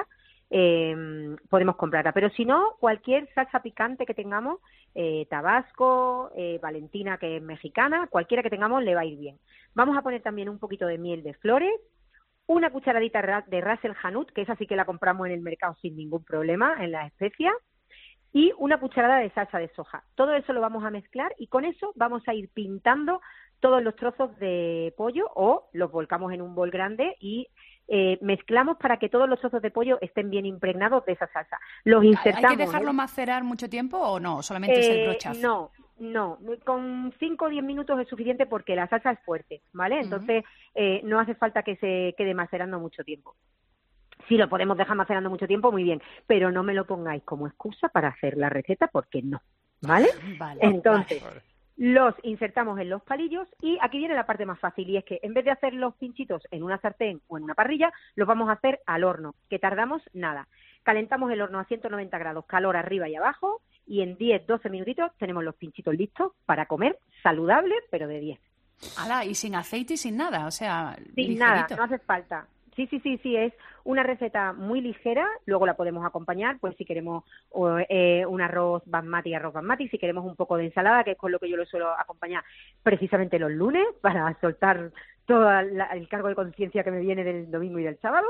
podemos comprarla. Pero si no, cualquier salsa picante que tengamos, Tabasco, Valentina, que es mexicana, cualquiera que tengamos le va a ir bien. Vamos a poner también un poquito de miel de flores, una cucharadita de Ras el Hanout, que esa sí que la compramos en el mercado sin ningún problema, en las especias, y una cucharada de salsa de soja. Todo eso lo vamos a mezclar y con eso vamos a ir pintando todos los trozos de pollo o los volcamos en un bol grande y mezclamos para que todos los trozos de pollo estén bien impregnados de esa salsa. Los insertamos. ¿Hay que dejarlo macerar mucho tiempo o no? ¿Solamente es el brochazo? No, con 5 o 10 minutos es suficiente porque la salsa es fuerte, ¿vale? Entonces no hace falta que se quede macerando mucho tiempo. Si lo podemos dejar macerando mucho tiempo, muy bien, pero no me lo pongáis como excusa para hacer la receta porque no, ¿vale? Entonces, los insertamos en los palillos y aquí viene la parte más fácil y es que en vez de hacer los pinchitos en una sartén o en una parrilla, los vamos a hacer al horno, que tardamos nada. Calentamos el horno a 190 grados, calor arriba y abajo y en 10-12 minutitos tenemos los pinchitos listos para comer saludable, pero de 10. ¡Hala! Y sin aceite y sin nada, o sea, sin ligerito. Nada, no hace falta. Sí, es una receta muy ligera, luego la podemos acompañar, pues si queremos un arroz basmati, si queremos un poco de ensalada, que es con lo que yo lo suelo acompañar precisamente los lunes, para soltar todo el cargo de conciencia que me viene del domingo y del sábado,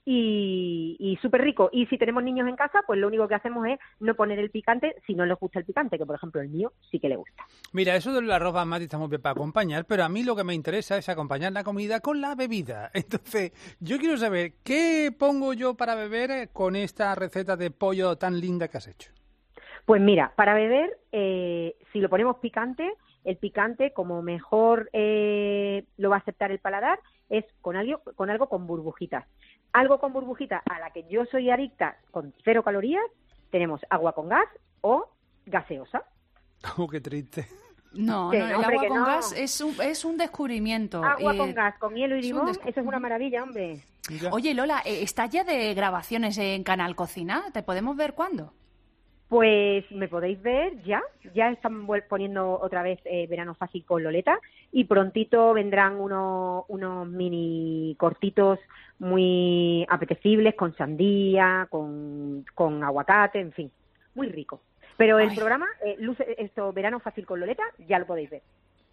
y súper rico. Y si tenemos niños en casa, pues lo único que hacemos es no poner el picante si no les gusta el picante, que por ejemplo el mío sí que le gusta. Mira, eso del arroz basmati está muy bien para acompañar, pero a mí lo que me interesa es acompañar la comida con la bebida. Entonces, yo quiero saber, ¿qué pongo yo para beber con esta receta de pollo tan linda que has hecho? Pues mira, para beber, si lo ponemos picante, el picante, como mejor lo va a aceptar el paladar, es con algo con burbujitas. Algo con burbujitas a la que yo soy adicta, con 0 calorías, tenemos agua con gas o gaseosa. Oh, qué triste. No, el agua con gas es un descubrimiento. Agua con gas, con hielo y limón, eso es una maravilla, hombre. Oye, Lola, ¿estás ya de grabaciones en Canal Cocina? ¿Te podemos ver cuándo? Pues me podéis ver ya están poniendo otra vez Verano Fácil con Loleta y prontito vendrán unos mini cortitos muy apetecibles con sandía, con aguacate, en fin, muy rico. Pero el programa, Verano Fácil con Loleta, ya lo podéis ver.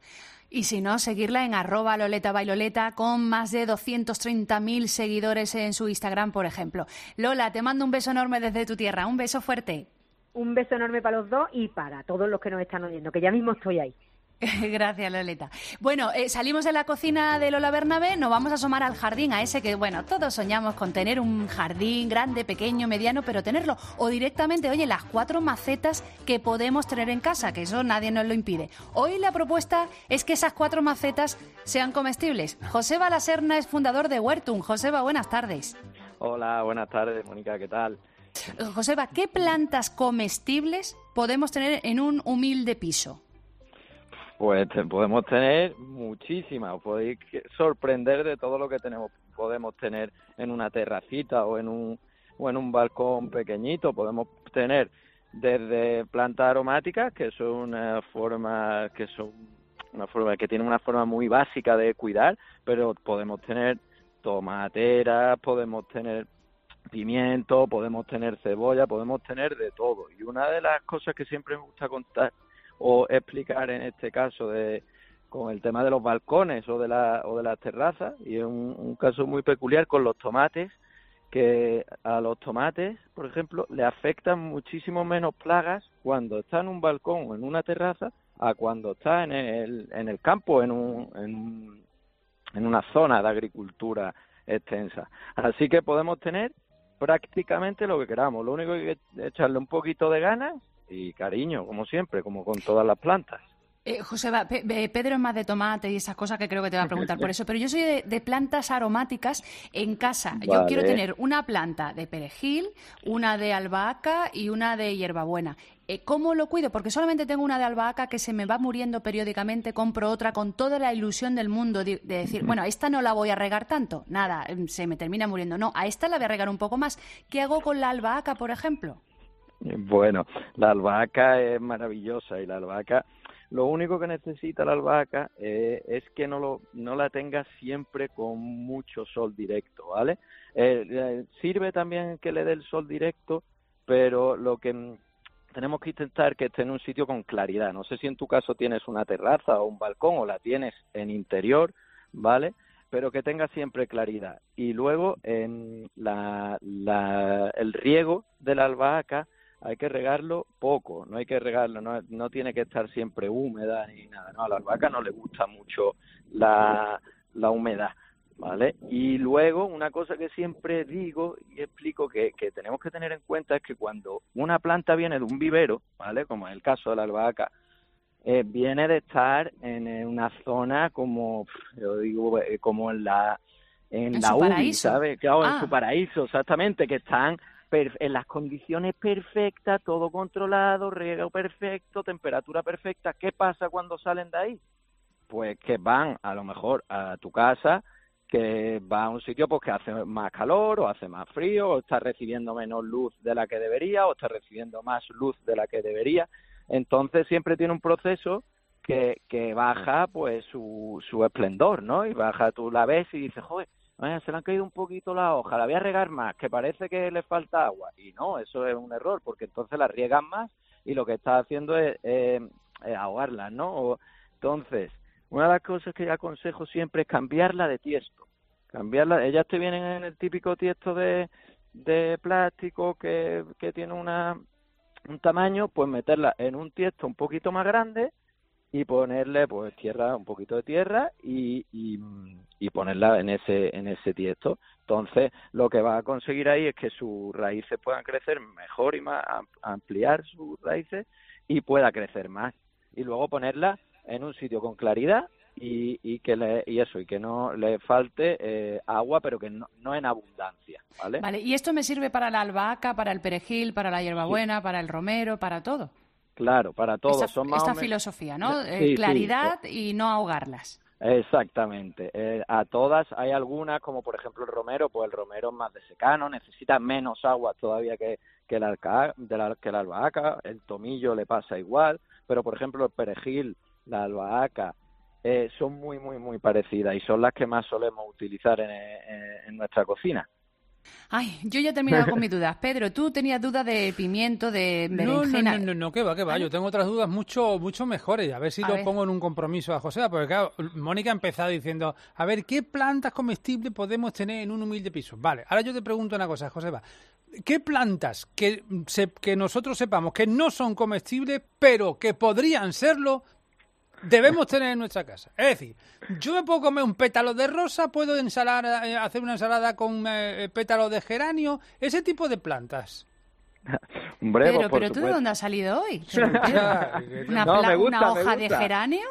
Y si no, seguirla en @LoletaByLoleta con más de 230.000 seguidores en su Instagram, por ejemplo. Lola, te mando un beso enorme desde tu tierra, un beso fuerte. Un beso enorme para los dos y para todos los que nos están oyendo, que ya mismo estoy ahí. Gracias, Loleta. Bueno, salimos de la cocina de Lola Bernabé, nos vamos a asomar al jardín, a ese que, bueno, todos soñamos con tener un jardín grande, pequeño, mediano, pero tenerlo. O directamente, oye, las 4 macetas que podemos tener en casa, que eso nadie nos lo impide. Hoy la propuesta es que esas 4 macetas sean comestibles. Joseba La Serna es fundador de Huertum. Joseba, buenas tardes. Hola, buenas tardes, Mónica, ¿qué tal? Joseba, ¿qué plantas comestibles podemos tener en un humilde piso? Pues podemos tener muchísimas, os podéis sorprender de todo lo que podemos tener en una terracita o en un balcón pequeñito. Podemos tener desde plantas aromáticas, que son una forma que tiene una forma muy básica de cuidar, pero podemos tener tomateras, podemos tener pimiento, podemos tener cebolla, podemos tener de todo. Y una de las cosas que siempre me gusta contar o explicar en este caso con el tema de los balcones o de las terrazas, y es un caso muy peculiar con los tomates, que a los tomates, por ejemplo, le afectan muchísimo menos plagas cuando está en un balcón o en una terraza a cuando está en el campo, en una zona de agricultura extensa. Así que podemos tener prácticamente lo que queramos. Lo único que hay que echarle un poquito de ganas y cariño, como siempre, como con todas las plantas. Joseba, Pedro es más de tomate y esas cosas que creo que te va a preguntar por eso, pero yo soy de plantas aromáticas en casa. Vale. Yo quiero tener una planta de perejil, una de albahaca y una de hierbabuena. ¿Cómo lo cuido? Porque solamente tengo una de albahaca que se me va muriendo periódicamente, compro otra con toda la ilusión del mundo de decir, bueno, a esta no la voy a regar tanto, nada, se me termina muriendo. No, a esta la voy a regar un poco más. ¿Qué hago con la albahaca, por ejemplo? Bueno, la albahaca es maravillosa y la albahaca Lo único que necesita la albahaca es que no la tenga siempre con mucho sol directo, ¿vale? Sirve también que le dé el sol directo, pero lo que tenemos que intentar que esté en un sitio con claridad. No sé si en tu caso tienes una terraza o un balcón o la tienes en interior, ¿vale? Pero que tenga siempre claridad. Y luego el riego de la albahaca hay que regarlo poco, no hay que regarlo, no tiene que estar siempre húmeda ni nada, ¿no? A la albahaca no le gusta mucho la humedad, ¿vale? Y luego una cosa que siempre digo y explico que tenemos que tener en cuenta es que cuando una planta viene de un vivero, ¿vale? Como es el caso de la albahaca, viene de estar en una zona como, yo digo, como en la UBI, ¿sabes? Claro, en su paraíso, exactamente, que están en las condiciones perfectas, todo controlado, riego perfecto, temperatura perfecta. ¿Qué pasa cuando salen de ahí? Pues que van a lo mejor a tu casa, que va a un sitio pues que hace más calor o hace más frío, o está recibiendo menos luz de la que debería, o está recibiendo más luz de la que debería. Entonces siempre tiene un proceso que baja pues su esplendor, ¿no? Y baja, tú la ves y dices, joder, se le han caído un poquito las hojas, la voy a regar más, que parece que le falta agua. Y no, eso es un error, porque entonces la riegas más y lo que estás haciendo es ahogarla, ¿no? Entonces, una de las cosas que yo aconsejo siempre es cambiarla de tiesto. Ellas te vienen en el típico tiesto de plástico que tiene un tamaño, pues meterla en un tiesto un poquito más grande y ponerle pues un poquito de tierra y ponerla en ese tiesto. Entonces lo que va a conseguir ahí es que sus raíces puedan crecer mejor y más, ampliar sus raíces y pueda crecer más. Y luego ponerla en un sitio con claridad y que no le falte agua, pero que no en abundancia, ¿vale? Vale, y esto me sirve para la albahaca, para el perejil, para la hierbabuena, para el romero, para todo. Claro, para todo. Esta filosofía, ¿no? Claridad y no ahogarlas. Exactamente. A todas hay algunas, como por ejemplo el romero, pues el romero es más de secano, necesita menos agua todavía que la albahaca. El tomillo le pasa igual, pero por ejemplo el perejil, la albahaca, son muy, muy, muy parecidas y son las que más solemos utilizar en nuestra cocina. Ay, yo ya he terminado con mis dudas. Pedro, tú tenías dudas de pimiento, de berenjena. No, que va. Yo tengo otras dudas mucho mejores. A ver si pongo en un compromiso a Joseba, porque claro, Mónica ha empezado diciendo, a ver, ¿qué plantas comestibles podemos tener en un humilde piso? Vale, ahora yo te pregunto una cosa, Joseba. ¿Qué plantas que nosotros sepamos que no son comestibles, pero que podrían serlo, debemos tener en nuestra casa? Es decir, yo me puedo comer un pétalo de rosa, puedo hacer una ensalada con pétalos de geranio, ese tipo de plantas. Pero ¿tú de dónde has salido hoy? ¿Una hoja de geranio?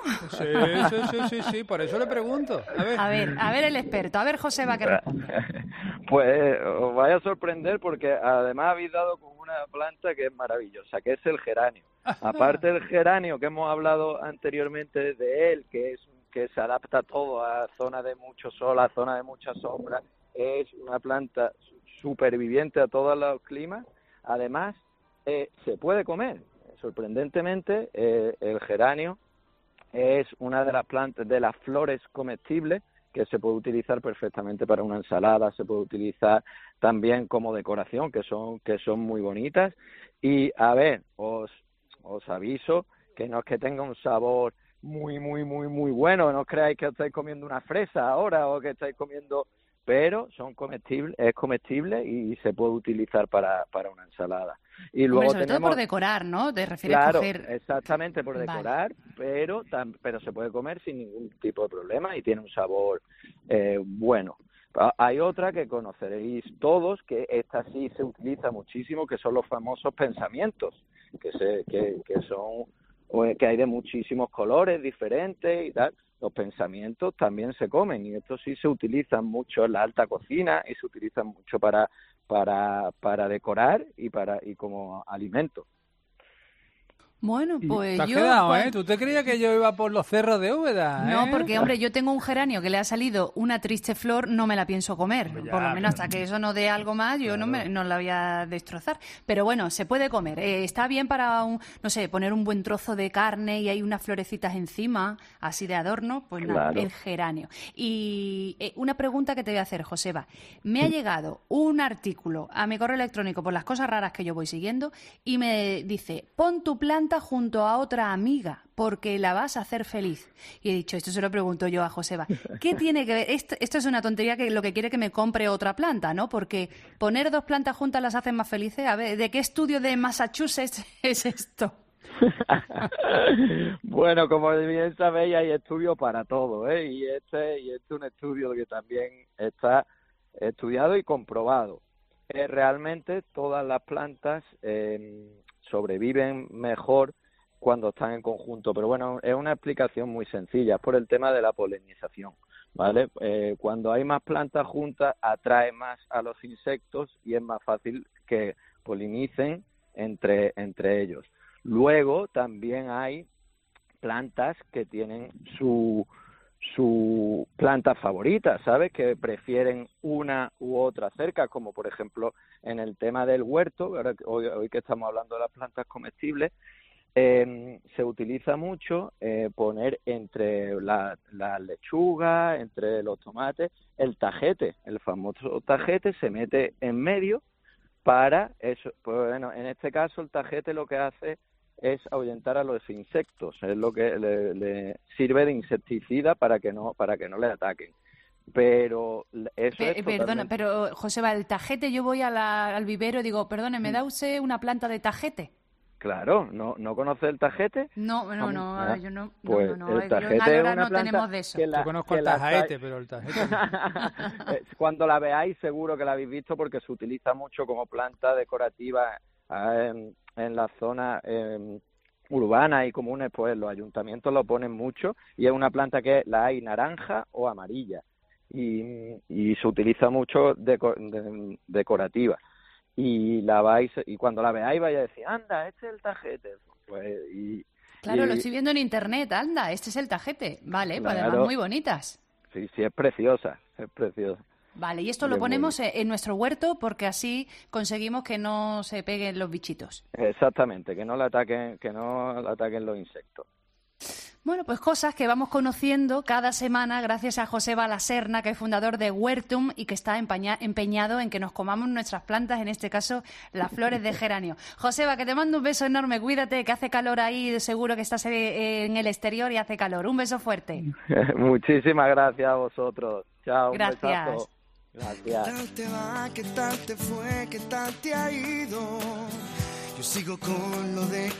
Sí, por eso le pregunto. A ver el experto, a ver Joseba que responde. Pues os vaya a sorprender porque además habéis dado con una planta que es maravillosa, que es el geranio. Aparte del geranio que hemos hablado anteriormente de él, que se adapta todo a zona de mucho sol, a zona de mucha sombra, es una planta superviviente a todos los climas. Además, se puede comer. Sorprendentemente, el geranio es una de las plantas, de las flores comestibles, que se puede utilizar perfectamente para una ensalada, se puede utilizar también como decoración, que son muy bonitas. Y a ver, os aviso que no es que tenga un sabor muy, muy, muy, muy bueno, no os creáis que estáis comiendo una fresa ahora o que estáis comiendo, pero es comestible y se puede utilizar para una ensalada. Y luego sobre todo por decorar, ¿no? ¿Te refieres a coger? Exactamente, por decorar, pero se puede comer sin ningún tipo de problema y tiene un sabor bueno. Hay otra que conoceréis todos, que esta sí se utiliza muchísimo, que son los famosos pensamientos, que hay de muchísimos colores diferentes y tal. Los pensamientos también se comen y estos sí se utilizan mucho en la alta cocina y se utilizan mucho para decorar y como alimento. Bueno, pues te has yo... quedado, pues... ¿eh? ¿Tú te creías que yo iba por los cerros de Úbeda? No, porque, hombre, yo tengo un geranio que le ha salido una triste flor, no me la pienso comer. Ya, por lo menos hasta que eso no dé algo más, yo no la voy a destrozar. Pero bueno, se puede comer. Está bien para, no sé, poner un buen trozo de carne y hay unas florecitas encima, así de adorno, pues nada, el geranio. Y una pregunta que te voy a hacer, Joseba. Me ha llegado un artículo a mi correo electrónico por las cosas raras que yo voy siguiendo y me dice, pon tu planta junto a otra amiga porque la vas a hacer feliz. Y he dicho, esto se lo pregunto yo a Joseba, ¿qué tiene que ver? Esto es una tontería que lo que quiere que me compre otra planta, ¿no? Porque poner dos plantas juntas las hace más felices. A ver, ¿de qué estudio de Massachusetts es esto? Bueno, como bien sabéis, hay estudios para todo, ¿eh? Y este es un estudio que también está estudiado y comprobado. Realmente todas las plantas sobreviven mejor cuando están en conjunto, pero bueno, es una explicación muy sencilla, es por el tema de la polinización, ¿vale? Cuando hay más plantas juntas, atrae más a los insectos y es más fácil que polinicen entre ellos. Luego también hay plantas que tienen su planta favorita, ¿sabes? Que prefieren una u otra cerca, como por ejemplo en el tema del huerto, ahora hoy que estamos hablando de las plantas comestibles, se utiliza mucho poner entre la lechuga, entre los tomates, el tajete, el famoso tajete se mete en medio para eso. Pues bueno, en este caso el tajete lo que hace es ahuyentar a los insectos, es lo que le sirve de insecticida para que no le ataquen. Pero eso es Perdona, pero Joseba, el tajete, yo voy al vivero y digo, perdone, ¿me da usted una planta de tajete? Claro, ¿no conoce el tajete? No, ahora yo no. Pues el tajete yo en es una no planta tenemos de eso. Yo conozco el tajete, pero el tajete no. Cuando la veáis seguro que la habéis visto porque se utiliza mucho como planta decorativa en la zona urbana y comunes, pues los ayuntamientos lo ponen mucho y es una planta que la hay naranja o amarilla y se utiliza mucho decorativa. Y cuando la veáis vais a decir, anda, este es el tajete. Pues, claro, lo estoy viendo en internet, anda, este es el tajete. Vale, claro. Pues además muy bonitas. Sí, es preciosa, es preciosa. Vale, y esto lo ponemos en nuestro huerto porque así conseguimos que no se peguen los bichitos. Exactamente, que no le ataquen los insectos. Bueno, pues cosas que vamos conociendo cada semana gracias a Joseba Laserna, que es fundador de Huertum y que está empeñado en que nos comamos nuestras plantas, en este caso las flores de geranio. Joseba, que te mando un beso enorme, cuídate, que hace calor ahí, seguro que estás en el exterior y hace calor. Un beso fuerte. Muchísimas gracias a vosotros. Chao. Gracias. Un besazo. Gracias. ¿Qué tal te va? ¿Qué tal te fue? ¿Qué tal te ha ido? Yo sigo con lo de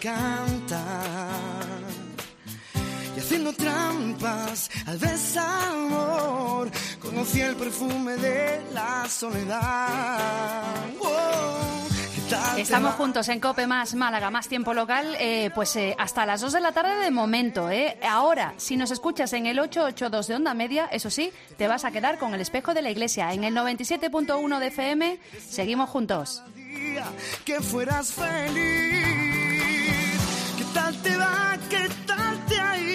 cantar y haciendo trampas al desamor. Conocí el perfume de la soledad. Estamos juntos en COPE más Málaga, más tiempo local, hasta las 2 de la tarde de momento. Ahora, si nos escuchas en el 882 de Onda Media, eso sí, te vas a quedar con el espejo de la iglesia. En el 97.1 de FM, seguimos juntos. Que fueras feliz. ¿Qué tal te va? ¿Qué tal te ha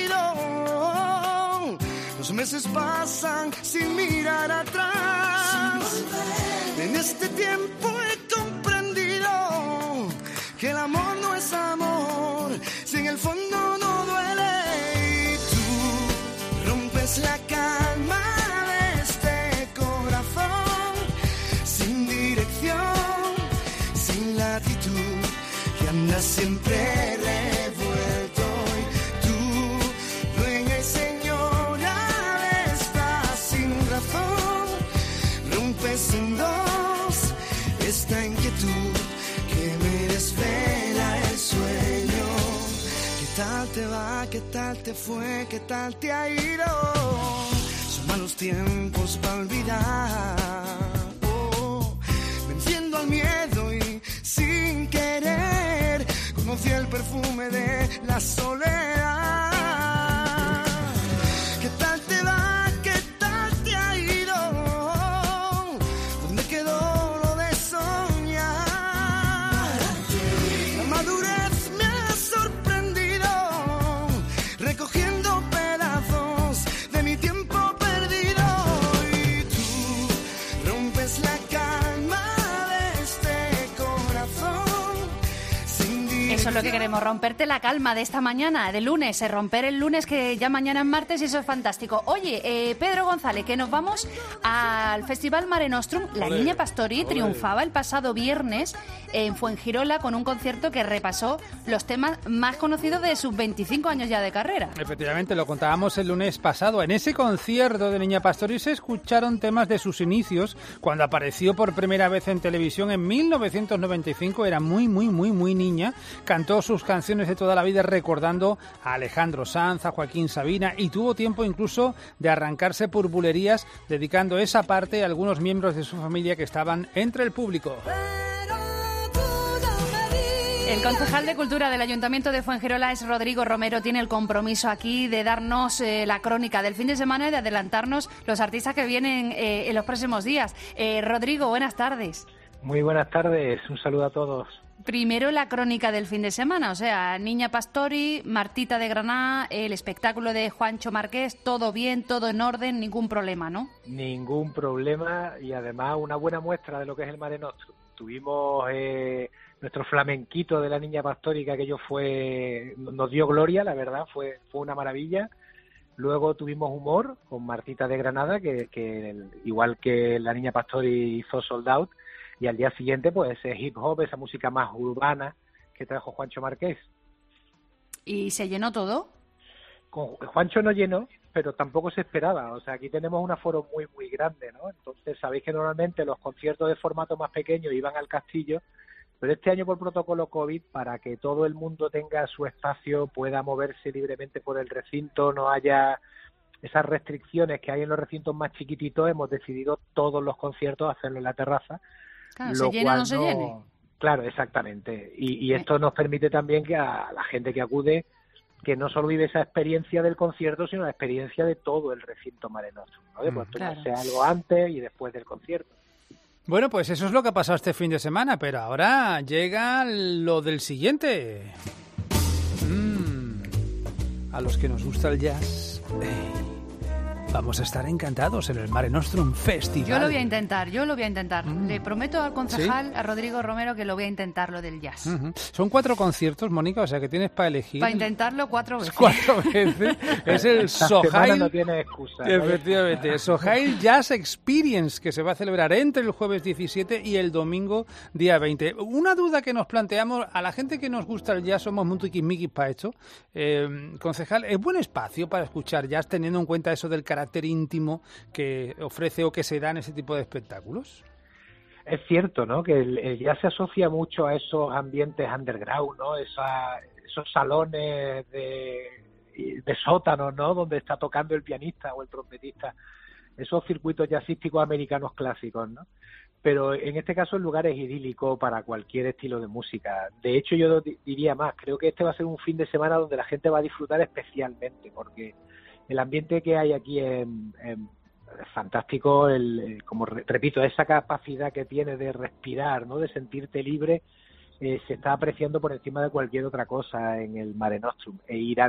ido? Los meses pasan sin mirar atrás. En este tiempo he comprendido que el amor no es amor si en el fondo no duele. Y tú rompes la calma de este corazón sin dirección, sin latitud, que anda siempre revuelto. Y tú, dueña y señora de esta sin razón, rompes en dos esta inquietud que me desvela el sueño. ¿Qué tal te va? ¿Qué tal te fue? ¿Qué tal te ha ido? Son malos tiempos para olvidar. Venciendo al miedo y sin querer conocí el perfume de la soledad. ¿Qué tal te va? ¿Qué tal te ha ido? ¿Dónde quedó lo de soñar? La madurez me ha sorprendido. Eso es lo que queremos, romperte la calma de esta mañana, de lunes, romper el lunes que ya mañana es martes y eso es fantástico. Oye, Pedro González, que nos vamos al Festival Mare Nostrum. La Niña Pastori triunfaba el pasado viernes en Fuengirola con un concierto que repasó los temas más conocidos de sus 25 años ya de carrera. Efectivamente, lo contábamos el lunes pasado. En ese concierto de Niña Pastori se escucharon temas de sus inicios cuando apareció por primera vez en televisión en 1995. Era muy niña. Cantó sus canciones de toda la vida recordando a Alejandro Sanz, a Joaquín Sabina, y tuvo tiempo incluso de arrancarse por bulerías dedicando esa parte a algunos miembros de su familia que estaban entre el público. El concejal de Cultura del Ayuntamiento de Fuengirola es Rodrigo Romero. Tiene el compromiso aquí de darnos la crónica del fin de semana y de adelantarnos los artistas que vienen en los próximos días. Rodrigo, buenas tardes. Muy buenas tardes, un saludo a todos. Primero la crónica del fin de semana, o sea, Niña Pastori, Martita de Granada, el espectáculo de Juancho Marqués, todo bien, todo en orden, ningún problema, ¿no? Ningún problema y además una buena muestra de lo que es el Mare Nostrum. Tuvimos nuestro flamenquito de la Niña Pastori, que aquello nos dio gloria, la verdad, fue una maravilla. Luego tuvimos humor con Martita de Granada, que igual que la Niña Pastori hizo Sold Out, y al día siguiente pues ese hip hop, esa música más urbana que trajo Juancho Marqués. ¿Y se llenó todo? Con Juancho no llenó, pero tampoco se esperaba. O sea, aquí tenemos un aforo muy grande, ¿no? Entonces sabéis que normalmente los conciertos de formato más pequeño iban al Castillo, pero este año por protocolo COVID, para que todo el mundo tenga su espacio, pueda moverse libremente por el recinto, no haya esas restricciones que hay en los recintos más chiquititos, hemos decidido todos los conciertos hacerlo en la terraza. Claro, se llene o no se llene. Claro, exactamente. Y esto nos permite también que a la gente que acude, que no solo vive esa experiencia del concierto, sino la experiencia de todo el recinto Mare Nostrum, ¿no? De pues tomarse algo antes y después del concierto. Bueno, pues eso es lo que ha pasado este fin de semana, pero ahora llega lo del siguiente. A los que nos gusta el jazz, vamos a estar encantados en el Mare Nostrum Festival. Yo lo voy a intentar. Le prometo al concejal, a Rodrigo Romero, que lo voy a intentar, lo del jazz. Son 4 conciertos, Mónica, o sea que tienes para elegir. Para intentarlo 4 veces. 4 veces. Es el Sohail. No tiene excusa. Efectivamente, Sohail Jazz Experience, que se va a celebrar entre el jueves 17 y el domingo día 20. Una duda que nos planteamos, a la gente que nos gusta el jazz, somos muy tiquismiquis para esto. Concejal, ¿es buen espacio para escuchar jazz teniendo en cuenta eso del carácter íntimo que ofrece o que se da en ese tipo de espectáculos? Es cierto, ¿no? Que el jazz se asocia mucho a esos ambientes underground, ¿no? Esos salones de sótanos, ¿no? Donde está tocando el pianista o el trompetista. Esos circuitos jazzísticos americanos clásicos, ¿no? Pero en este caso el lugar es idílico para cualquier estilo de música. De hecho, yo diría más, creo que este va a ser un fin de semana donde la gente va a disfrutar especialmente, porque el ambiente que hay aquí es fantástico, como repito, esa capacidad que tiene de respirar, ¿no? De sentirte libre, se está apreciando por encima de cualquier otra cosa en el Mare Nostrum.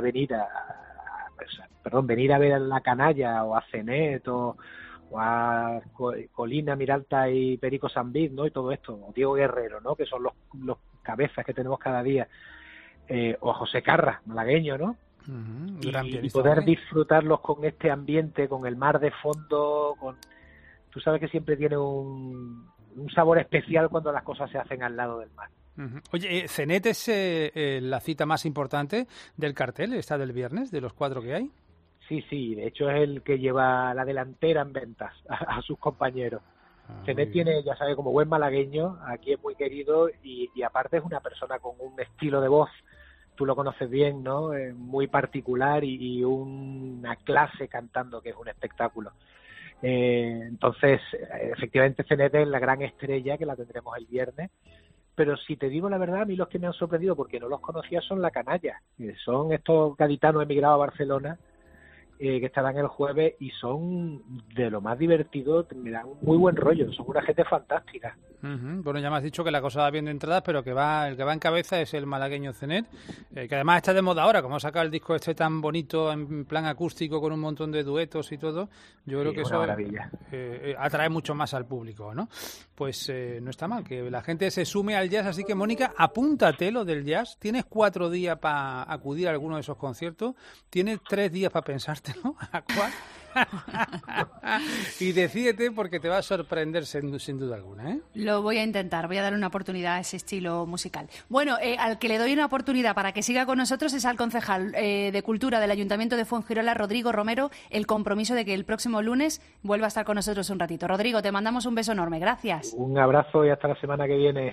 Venir a ver a La Canalla o a Cenet o a Colina, Miralta y Perico Sambiz, ¿no? Y todo esto, o Diego Guerrero, ¿no? Que son los cabezas que tenemos cada día, o a José Carra, malagueño, ¿no? Y poder disfrutarlos con este ambiente, con el mar de fondo, tú sabes que siempre tiene un sabor especial cuando las cosas se hacen al lado del mar. Oye, Cenet es la cita más importante del cartel, esta del viernes, de los 4 que hay. Sí, de hecho es el que lleva la delantera en ventas a sus compañeros. Cenet tiene, ya sabe, como buen malagueño, aquí es muy querido y aparte es una persona con un estilo de voz, tú lo conoces bien, ¿no? Muy particular y una clase cantando que es un espectáculo. Entonces, efectivamente Cenet es la gran estrella, que la tendremos el viernes, pero si te digo la verdad, a mí los que me han sorprendido porque no los conocía son La Canalla, son estos gaditanos emigrados a Barcelona, que estarán el jueves y son de lo más divertido, me dan un muy buen rollo, son una gente fantástica. Bueno, ya me has dicho que la cosa va bien de entradas, pero el que va en cabeza es el malagueño Cenet, que además está de moda ahora, como ha sacado el disco este tan bonito en plan acústico con un montón de duetos y todo. Yo creo que eso atrae mucho más al público, ¿no? Pues no está mal que la gente se sume al jazz, así que Mónica, apúntate lo del jazz. Tienes 4 días para acudir a alguno de esos conciertos, tienes 3 días para pensártelo, ¿a cuál? Y decídete porque te va a sorprender sin duda alguna, ¿eh? Lo voy a intentar, voy a darle una oportunidad a ese estilo musical. Bueno, al que le doy una oportunidad para que siga con nosotros es al concejal de Cultura del Ayuntamiento de Fuengirola, Rodrigo Romero, el compromiso de que el próximo lunes vuelva a estar con nosotros un ratito. Rodrigo, te mandamos un beso enorme, gracias. Un abrazo y hasta la semana que viene.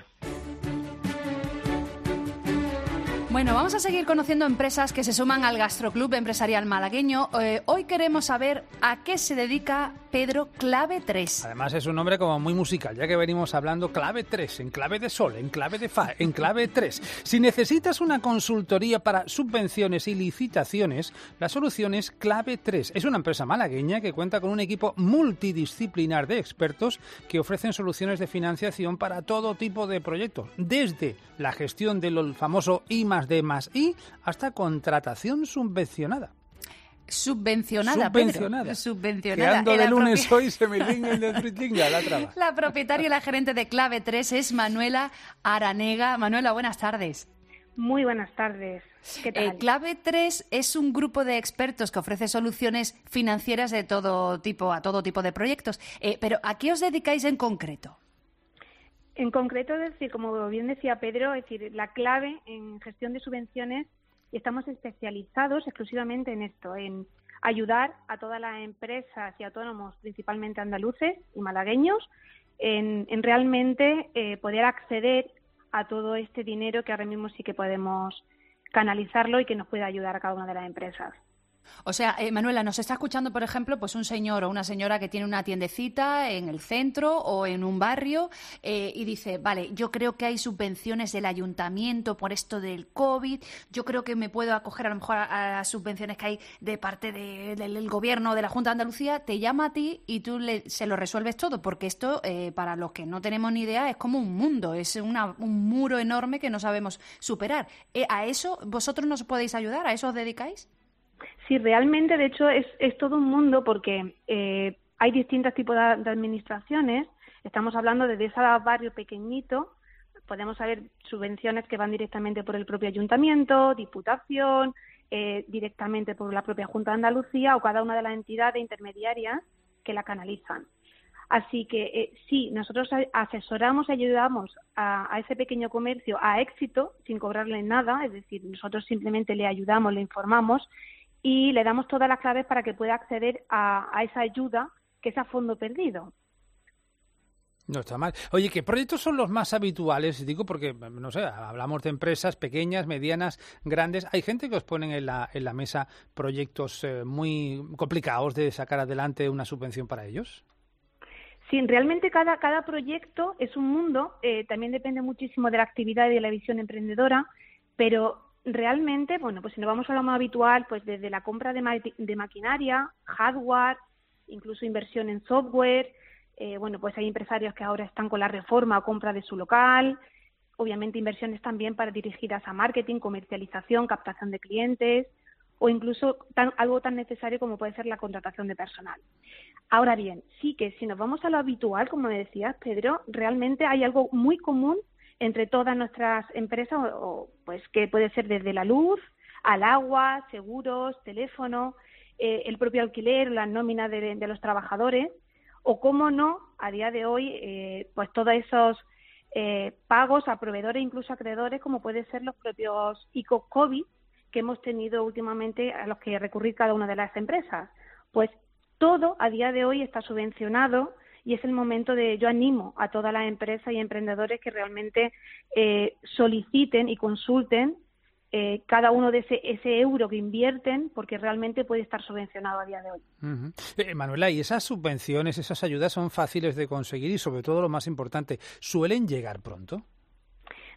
Bueno, vamos a seguir conociendo empresas que se suman al Gastroclub Empresarial Malagueño. Hoy queremos saber a qué se dedica Pedro Clave 3. Además es un nombre como muy musical, ya que venimos hablando Clave 3, en clave de sol, en clave de fa, en clave 3. Si necesitas una consultoría para subvenciones y licitaciones, la solución es Clave 3. Es una empresa malagueña que cuenta con un equipo multidisciplinar de expertos que ofrecen soluciones de financiación para todo tipo de proyectos, desde la gestión del famoso I+D+I hasta contratación subvencionada. Subvencionada, Pedro. Subvencionada. Que ando de lunes hoy, se me linga la traba. La propietaria y la gerente de Clave 3 es Manuela Aranega. Manuela, buenas tardes. Muy buenas tardes. ¿Qué tal? Clave 3 es un grupo de expertos que ofrece soluciones financieras de todo tipo, a todo tipo de proyectos. Pero ¿a qué os dedicáis en concreto? En concreto, es decir, como bien decía Pedro, es decir, la clave en gestión de subvenciones, estamos especializados exclusivamente en esto, en ayudar a todas las empresas y autónomos, principalmente andaluces y malagueños, en realmente poder acceder a todo este dinero que ahora mismo sí que podemos canalizarlo y que nos puede ayudar a cada una de las empresas. O sea, Manuela, nos está escuchando, por ejemplo, pues un señor o una señora que tiene una tiendecita en el centro o en un barrio y dice, vale, yo creo que hay subvenciones del ayuntamiento por esto del COVID, yo creo que me puedo acoger a lo mejor a las subvenciones que hay de parte del gobierno, de la Junta de Andalucía, te llama a ti y tú se lo resuelves todo, porque esto, para los que no tenemos ni idea, es como un mundo, es un muro enorme que no sabemos superar. ¿A eso vosotros nos podéis ayudar? ¿A eso os dedicáis? Sí, realmente, de hecho, es todo un mundo porque hay distintos tipos de administraciones. Estamos hablando desde ese barrio pequeñito, podemos saber subvenciones que van directamente por el propio ayuntamiento, diputación, directamente por la propia Junta de Andalucía o cada una de las entidades intermediarias que la canalizan. Así que sí, nosotros asesoramos y ayudamos a ese pequeño comercio a éxito sin cobrarle nada, es decir, nosotros simplemente le ayudamos, le informamos y le damos todas las claves para que pueda acceder a esa ayuda que es a fondo perdido. No está mal. Oye, ¿qué proyectos son los más habituales? Digo porque, no sé, hablamos de empresas pequeñas, medianas, grandes. Hay gente que os ponen en la mesa proyectos muy complicados de sacar adelante una subvención para ellos. Sí, realmente cada proyecto es un mundo. También depende muchísimo de la actividad y de la visión emprendedora, pero realmente, bueno, pues si nos vamos a lo más habitual, pues desde la compra de maquinaria, hardware, incluso inversión en software, bueno, pues hay empresarios que ahora están con la reforma o compra de su local, obviamente inversiones también para dirigidas a marketing, comercialización, captación de clientes o incluso algo tan necesario como puede ser la contratación de personal. Ahora bien, sí que si nos vamos a lo habitual, como me decías, Pedro, realmente hay algo muy común entre todas nuestras empresas, o pues que puede ser desde la luz, al agua, seguros, teléfono, el propio alquiler, las nóminas de los trabajadores, o cómo no, a día de hoy, pues todos esos pagos a proveedores, incluso acreedores, como pueden ser los propios ICO COVID que hemos tenido últimamente a los que recurrir cada una de las empresas. Pues todo a día de hoy está subvencionado. Y es el momento yo animo a todas las empresas y emprendedores que realmente soliciten y consulten cada uno de ese euro que invierten, porque realmente puede estar subvencionado a día de hoy. Manuela, ¿y esas subvenciones, esas ayudas son fáciles de conseguir y, sobre todo, lo más importante, suelen llegar pronto?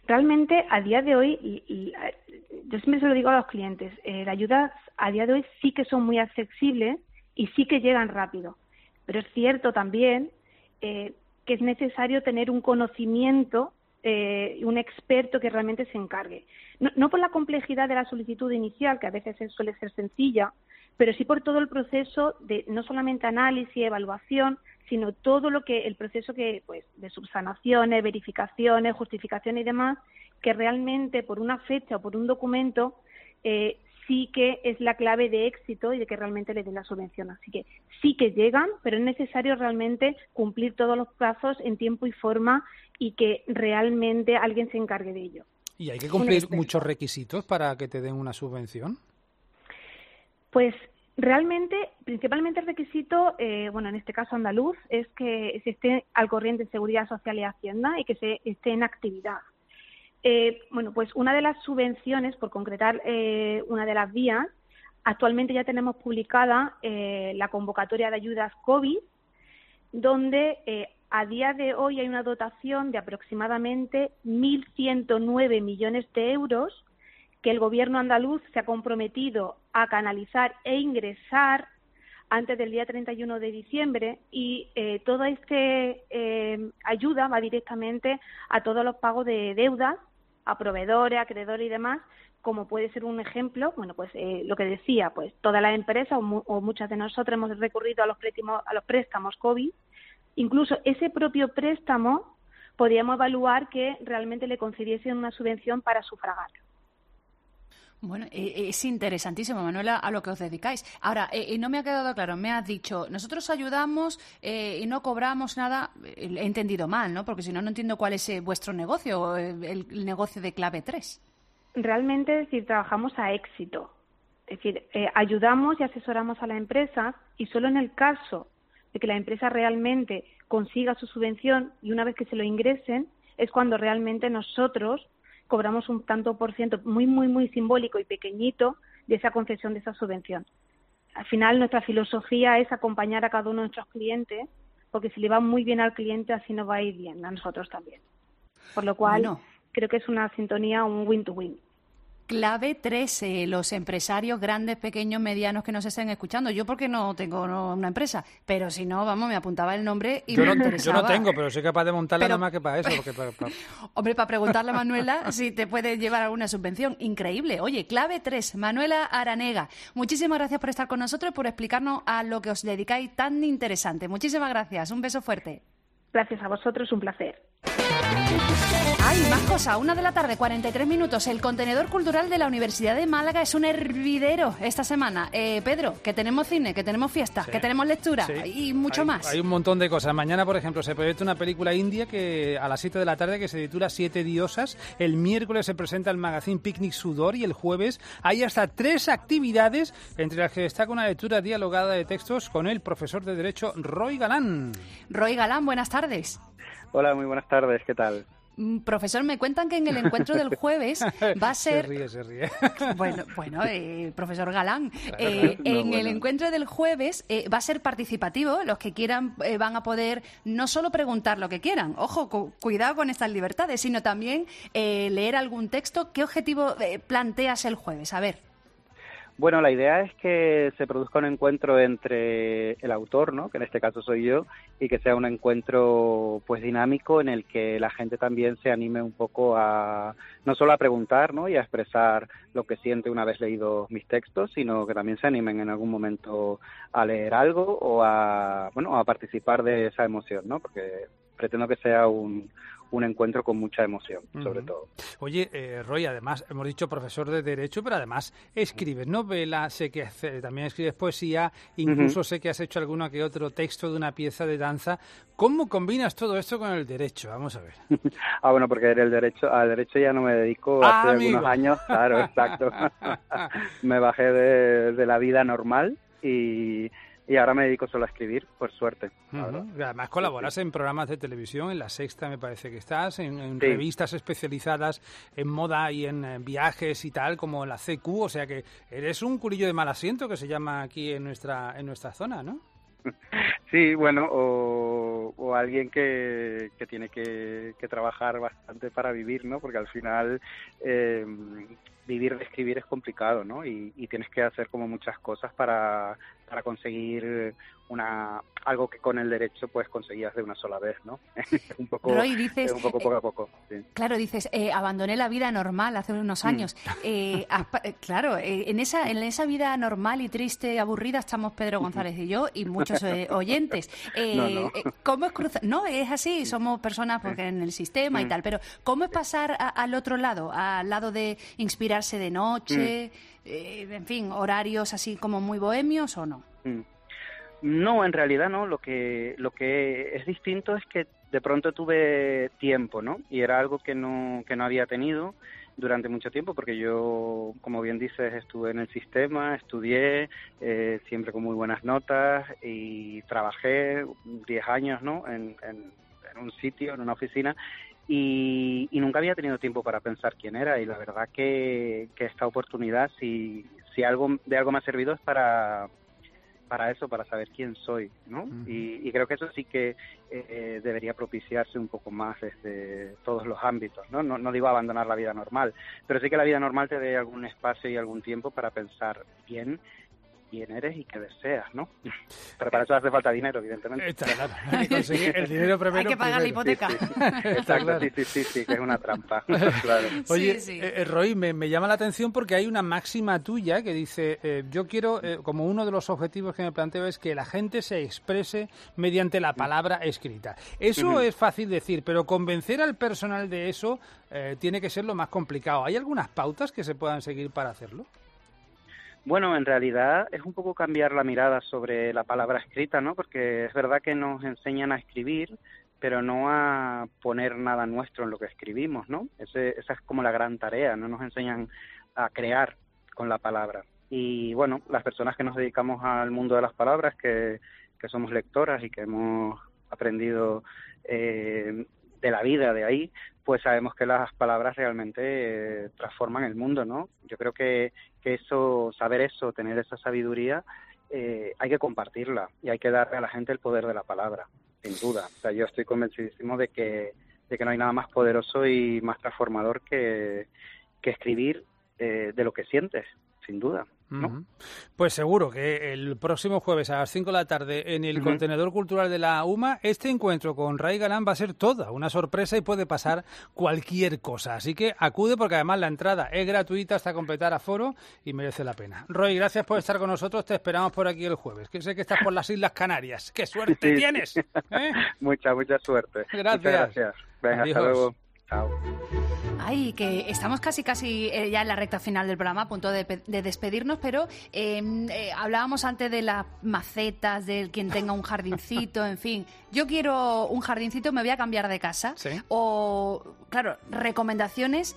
Realmente, a día de hoy, yo siempre se lo digo a los clientes, las ayudas a día de hoy sí que son muy accesibles y sí que llegan rápido. Pero es cierto también que es necesario tener un conocimiento, un experto que realmente se encargue. No por la complejidad de la solicitud inicial, que a veces suele ser sencilla, pero sí por todo el proceso de no solamente análisis, evaluación, sino todo el proceso de subsanaciones, verificaciones, justificaciones y demás, que realmente por una fecha o por un documento sí que es la clave de éxito y de que realmente le den la subvención. Así que sí que llegan, pero es necesario realmente cumplir todos los plazos en tiempo y forma y que realmente alguien se encargue de ello. ¿Y hay que cumplir muchos requisitos para que te den una subvención? Pues realmente, principalmente el requisito, en este caso andaluz, es que se esté al corriente de Seguridad Social y Hacienda y que se esté en actividad. Pues una de las subvenciones, por concretar una de las vías, actualmente ya tenemos publicada la convocatoria de ayudas COVID, donde a día de hoy hay una dotación de aproximadamente 1.109 millones de euros que el Gobierno andaluz se ha comprometido a canalizar e ingresar antes del día 31 de diciembre y toda esta ayuda va directamente a todos los pagos de deudas, a proveedores, acreedores y demás, como puede ser un ejemplo, lo que decía, todas las empresas o muchas de nosotros hemos recurrido a los préstamos COVID. Incluso ese propio préstamo podríamos evaluar que realmente le concediesen una subvención para sufragarlo. Bueno, es interesantísimo, Manuela, a lo que os dedicáis. Ahora, no me ha quedado claro, me has dicho, nosotros ayudamos y no cobramos nada. He entendido mal, ¿no? Porque si no, no entiendo cuál es vuestro negocio, el negocio de Clave 3. Realmente, es decir, trabajamos a éxito. Es decir, ayudamos y asesoramos a la empresa y solo en el caso de que la empresa realmente consiga su subvención y una vez que se lo ingresen, es cuando realmente nosotros cobramos un tanto por ciento muy, muy, muy simbólico y pequeñito de esa concesión de esa subvención. Al final, nuestra filosofía es acompañar a cada uno de nuestros clientes, porque si le va muy bien al cliente, así nos va a ir bien a nosotros también. Por lo cual, creo que es una sintonía, un win-to-win. Clave 3, los empresarios grandes, pequeños, medianos que nos estén escuchando. Yo porque no tengo una empresa, pero si no, me apuntaba el nombre y me interesaba. Yo no tengo, pero soy capaz de montarla nada más que para eso. Hombre, para preguntarle a Manuela si te puede llevar alguna subvención. Increíble. Oye, Clave 3, Manuela Aranega. Muchísimas gracias por estar con nosotros y por explicarnos a lo que os dedicáis tan interesante. Muchísimas gracias. Un beso fuerte. Gracias a vosotros, un placer. Hay más cosas. 1:43 p.m. El contenedor cultural de la Universidad de Málaga es un hervidero esta semana. Pedro, que tenemos cine, que tenemos fiestas, que tenemos lectura y mucho más. Hay un montón de cosas. Mañana, por ejemplo, se proyecta una película india que a las 7 de la tarde que se titula 7 diosas. El miércoles se presenta el magazine Picnic Sudor y el jueves hay hasta 3 actividades, entre las que destaca una lectura dialogada de textos con el profesor de Derecho Roy Galán. Roy Galán, buenas tardes. Hola, muy buenas tardes, ¿qué tal? Profesor, me cuentan que en el encuentro del jueves va a ser... Se ríe. Bueno, profesor Galán, en el encuentro del jueves va a ser participativo. Los que quieran van a poder no solo preguntar lo que quieran, ojo, cuidado con estas libertades, sino también leer algún texto. ¿Qué objetivo planteas el jueves? A ver. Bueno, la idea es que se produzca un encuentro entre el autor, ¿no?, que en este caso soy yo, y que sea un encuentro pues dinámico en el que la gente también se anime un poco a no solo a preguntar, ¿no?, y a expresar lo que siente una vez leído mis textos, sino que también se animen en algún momento a leer algo o a participar de esa emoción, ¿no?, porque pretendo que sea un encuentro con mucha emoción, sobre todo. Oye, Roy, además, hemos dicho profesor de Derecho, pero además escribes novela, sé que también escribes poesía, incluso sé que has hecho alguno que otro texto de una pieza de danza. ¿Cómo combinas todo esto con el derecho? Vamos a ver. Bueno, porque al derecho ya no me dedico hace algunos años, claro, exacto. Me bajé de la vida normal y ahora me dedico solo a escribir, por suerte. Además colaboras en programas de televisión, en La Sexta me parece que estás, en revistas especializadas en moda y en viajes y tal, como la CQ, o sea que eres un culillo de mal asiento que se llama aquí en nuestra zona, ¿no? Sí, bueno, o alguien que tiene que trabajar bastante para vivir, ¿no? Porque al final vivir de escribir es complicado, ¿no? Y tienes que hacer como muchas cosas para conseguir algo que con el derecho pues conseguías de una sola vez, ¿no? un poco, Roy, dices, un poco poco a poco. Sí. Claro, dices, abandoné la vida normal hace unos años. Claro, en esa vida normal y triste, aburrida, estamos Pedro González y yo y muchos oyentes. No. ¿Cómo es cruzar? No, es así, somos personas porque en el sistema y tal, pero ¿cómo es pasar al otro lado, al lado de inspirarse de noche, en fin, horarios así como muy bohemios o no? No, en realidad no. Lo que es distinto es que de pronto tuve tiempo, ¿no? Y era algo que no había tenido durante mucho tiempo, porque yo, como bien dices, estuve en el sistema, estudié siempre con muy buenas notas y trabajé 10 años, ¿no? En un sitio, en una oficina. Y nunca había tenido tiempo para pensar quién era, y la verdad que esta oportunidad, si algo me ha servido es para eso, para saber quién soy, ¿no? Y creo que eso sí que debería propiciarse un poco más desde todos los ámbitos, ¿no? No digo abandonar la vida normal, pero sí que la vida normal te dé algún espacio y algún tiempo para pensar bien quién eres y qué deseas, ¿no? Pero para eso hace falta dinero, evidentemente. Claro, hay que conseguir el dinero primero. Hay que pagar la hipoteca. Sí. Exacto, claro. sí, que es una trampa. Claro. Oye, Roy, me llama la atención porque hay una máxima tuya que dice, yo quiero, como uno de los objetivos que me planteo es que la gente se exprese mediante la palabra escrita. Eso es fácil decir, pero convencer al personal de eso tiene que ser lo más complicado. ¿Hay algunas pautas que se puedan seguir para hacerlo? Bueno, en realidad es un poco cambiar la mirada sobre la palabra escrita, ¿no? Porque es verdad que nos enseñan a escribir, pero no a poner nada nuestro en lo que escribimos, ¿no? Esa es como la gran tarea, no nos enseñan a crear con la palabra. Y bueno, las personas que nos dedicamos al mundo de las palabras, que somos lectoras y que hemos aprendido de la vida de ahí, pues sabemos que las palabras realmente transforman el mundo, ¿no? Yo creo que eso, saber eso, tener esa sabiduría, hay que compartirla y hay que darle a la gente el poder de la palabra, sin duda. O sea, yo estoy convencidísimo de que no hay nada más poderoso y más transformador que escribir de lo que sientes, sin duda, ¿no? Pues seguro que el próximo jueves a las 5 de la tarde en el Contenedor Cultural de la UMA, este encuentro con Ray Galán va a ser toda una sorpresa y puede pasar cualquier cosa. Así que acude porque además la entrada es gratuita hasta completar aforo y merece la pena. Roy, gracias por estar con nosotros. Te esperamos por aquí el jueves, que sé que estás por las Islas Canarias. ¡Qué suerte tienes! Mucha suerte. Gracias. Muchas gracias. Venga, adiós. hasta luego. Chao. Ay, que estamos casi ya en la recta final del programa, a punto de despedirnos, pero hablábamos antes de las macetas, de quien tenga un jardincito, en fin. Yo quiero un jardincito, me voy a cambiar de casa. ¿Sí? O, claro, recomendaciones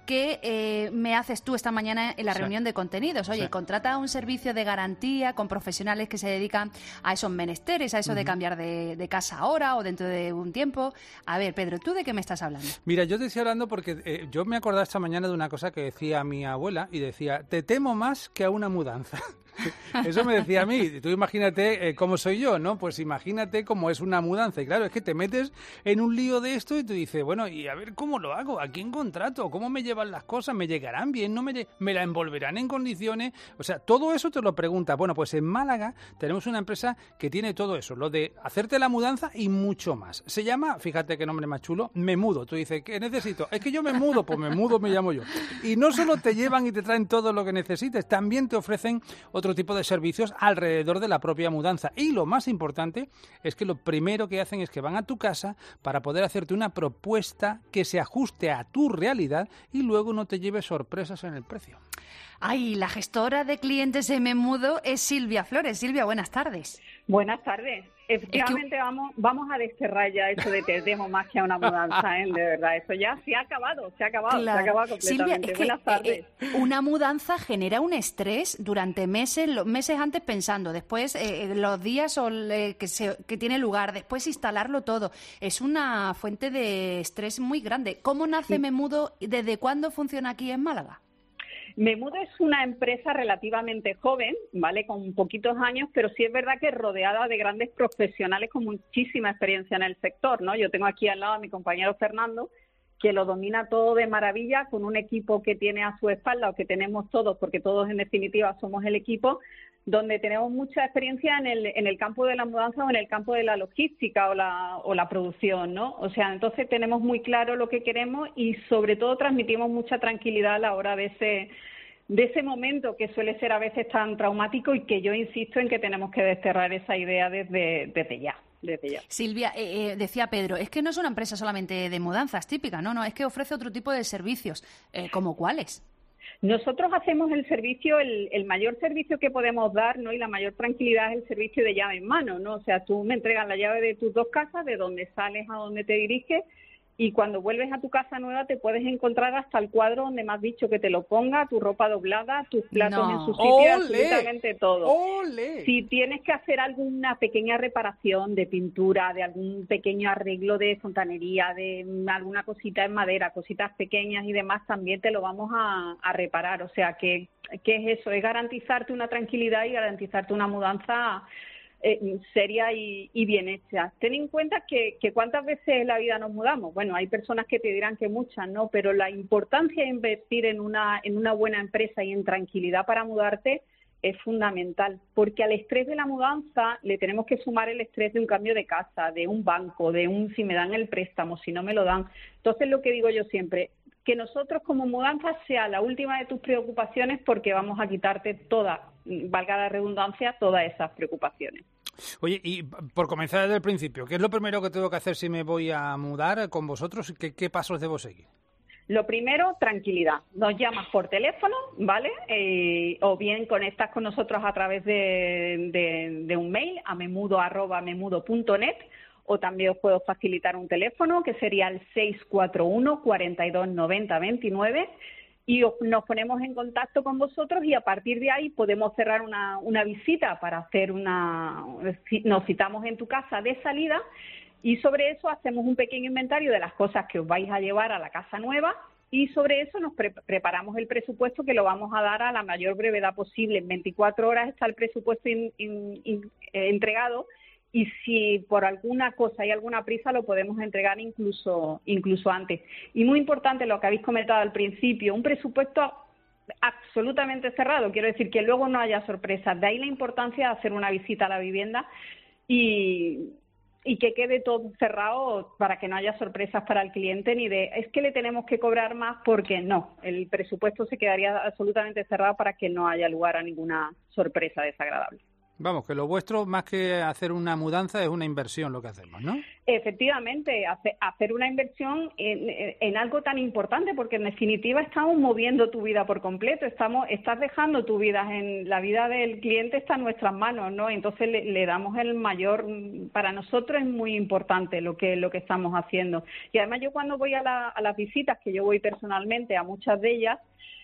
que me haces tú esta mañana en la reunión de contenidos. Oye, contrata un servicio de garantía con profesionales que se dedican a esos menesteres, a eso de cambiar de casa ahora o dentro de un tiempo. A ver, Pedro, ¿tú de qué me estás hablando? Mira, yo te estoy hablando porque yo me acordaba esta mañana de una cosa que decía mi abuela y decía, te temo más que a una mudanza. Eso me decía a mí. Tú imagínate cómo soy yo, ¿no? Pues imagínate cómo es una mudanza. Y claro, es que te metes en un lío de esto y tú dices, bueno, y a ver cómo lo hago, a quién contrato, cómo me llevan las cosas, me llegarán bien, no me la envolverán en condiciones. O sea, todo eso te lo preguntas. Bueno, pues en Málaga tenemos una empresa que tiene todo eso, lo de hacerte la mudanza y mucho más. Se llama, fíjate qué nombre más chulo, Me Mudo. Tú dices, ¿qué necesito? Es que yo me mudo, pues Me Mudo me llamo yo. Y no solo te llevan y te traen todo lo que necesites, también te ofrecen otro tipo de servicios alrededor de la propia mudanza. Y lo más importante es que lo primero que hacen es que van a tu casa para poder hacerte una propuesta que se ajuste a tu realidad y luego no te lleves sorpresas en el precio. Ay, la gestora de clientes de Me Mudo es Silvia Flores. Silvia, buenas tardes. Buenas tardes. Efectivamente, vamos a desterrar ya eso de te temo más que a una mudanza, ¿eh? De verdad, eso ya se ha acabado completamente. Silvia, es que, buenas tardes. Una mudanza genera un estrés durante los meses antes pensando, después los días que tiene lugar, después instalarlo todo. Es una fuente de estrés muy grande. ¿Cómo nace Me Mudo? ¿Desde cuándo funciona aquí en Málaga? Memudo es una empresa relativamente joven, ¿vale? Con poquitos años, pero sí es verdad que rodeada de grandes profesionales con muchísima experiencia en el sector, ¿no? Yo tengo aquí al lado a mi compañero Fernando, que lo domina todo de maravilla, con un equipo que tiene a su espalda, o que tenemos todos, porque todos en definitiva somos el equipo, donde tenemos mucha experiencia en el campo de la mudanza o en el campo de la logística o la producción, ¿no? O sea, entonces tenemos muy claro lo que queremos y sobre todo transmitimos mucha tranquilidad a la hora de ese momento que suele ser a veces tan traumático y que yo insisto en que tenemos que desterrar esa idea desde ya. Silvia, decía Pedro, es que no es una empresa solamente de mudanzas típica, no, es que ofrece otro tipo de servicios. ¿Cómo cuáles? Nosotros hacemos el servicio, el mayor servicio que podemos dar, ¿no? Y la mayor tranquilidad es el servicio de llave en mano, ¿no? O sea, tú me entregas la llave de tus dos casas, de donde sales a donde te diriges, y cuando vuelves a tu casa nueva te puedes encontrar hasta el cuadro donde me has dicho que te lo ponga, tu ropa doblada, tus platos en su sitio, absolutamente todo. ¡Olé! Si tienes que hacer alguna pequeña reparación de pintura, de algún pequeño arreglo de fontanería, de alguna cosita en madera, cositas pequeñas y demás, también te lo vamos a reparar. O sea, ¿qué es eso? Es garantizarte una tranquilidad y garantizarte una mudanza seria y bien hecha. Ten en cuenta que cuántas veces en la vida nos mudamos. Bueno, hay personas que te dirán que muchas, ¿no? Pero la importancia de invertir en una buena empresa y en tranquilidad para mudarte es fundamental, porque al estrés de la mudanza le tenemos que sumar el estrés de un cambio de casa, de un banco, si me dan el préstamo, si no me lo dan. Entonces, lo que digo yo siempre, que nosotros como mudanza sea la última de tus preocupaciones, porque vamos a quitarte valga la redundancia, todas esas preocupaciones. Oye, y por comenzar desde el principio, ¿qué es lo primero que tengo que hacer si me voy a mudar con vosotros? ¿Qué pasos debo seguir? Lo primero, tranquilidad. Nos llamas por teléfono, ¿vale? O bien conectas con nosotros a través de un mail a memudo@memudo.net, o también os puedo facilitar un teléfono que sería el 641 42 90 29 y nos ponemos en contacto con vosotros y a partir de ahí podemos cerrar una visita para hacer nos citamos en tu casa de salida y sobre eso hacemos un pequeño inventario de las cosas que os vais a llevar a la casa nueva y sobre eso nos preparamos el presupuesto que lo vamos a dar a la mayor brevedad posible. En 24 horas está el presupuesto entregado y si por alguna cosa hay alguna prisa lo podemos entregar incluso antes. Y muy importante lo que habéis comentado al principio, un presupuesto absolutamente cerrado, quiero decir que luego no haya sorpresas. De ahí la importancia de hacer una visita a la vivienda y que quede todo cerrado para que no haya sorpresas para el cliente ni es que le tenemos que cobrar más, porque no, el presupuesto se quedaría absolutamente cerrado para que no haya lugar a ninguna sorpresa desagradable. Vamos, que lo vuestro, más que hacer una mudanza, es una inversión lo que hacemos, ¿no? Efectivamente, hacer una inversión en algo tan importante, porque en definitiva estamos moviendo tu vida por completo, estás dejando tu vida, la vida del cliente está en nuestras manos, ¿no? Entonces le damos el mayor, para nosotros es muy importante lo que estamos haciendo. Y además yo cuando voy a las visitas, que yo voy personalmente a muchas de ellas,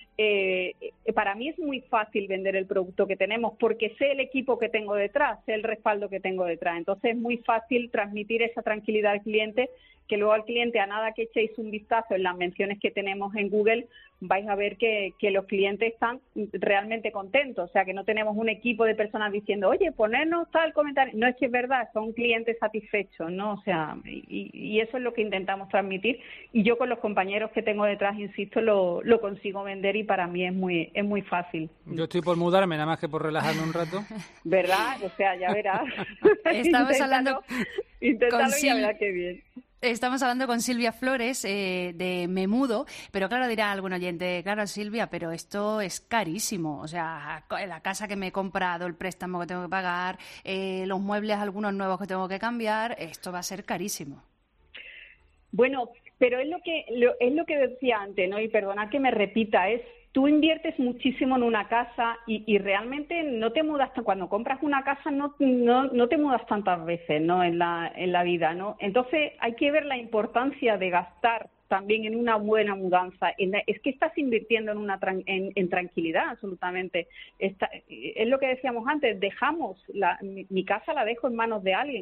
para mí es muy fácil vender el producto que tenemos porque sé el equipo que tengo detrás, sé el respaldo que tengo detrás. Entonces es muy fácil transmitir esa tranquilidad al cliente, que luego al cliente, a nada que echéis un vistazo en las menciones que tenemos en Google, vais a ver que los clientes están realmente contentos. O sea, que no tenemos un equipo de personas diciendo, oye, ponernos tal comentario. No, es que es verdad, son clientes satisfechos, ¿no? O sea, y eso es lo que intentamos transmitir. Y yo con los compañeros que tengo detrás, insisto, lo consigo vender y para mí es muy fácil. Yo estoy por mudarme, nada más que por relajarme un rato. ¿Verdad? O sea, ya verás. Estamos hablando Inténtalo y ya verás qué bien. Estamos hablando con Silvia Flores de Memudo, pero claro, dirá algún oyente, claro, Silvia, pero esto es carísimo, o sea, la casa que me he comprado, el préstamo que tengo que pagar, los muebles algunos nuevos que tengo que cambiar, esto va a ser carísimo. Bueno, pero es lo que decía antes, ¿no? Y perdonad que me repita, tú inviertes muchísimo en una casa y realmente no te mudas, cuando compras una casa no te mudas tantas veces, ¿no? En la vida, ¿no? Entonces hay que ver la importancia de gastar también en una buena mudanza. Es que estás invirtiendo en tranquilidad, absolutamente. Es lo que decíamos antes, mi casa la dejo en manos de alguien.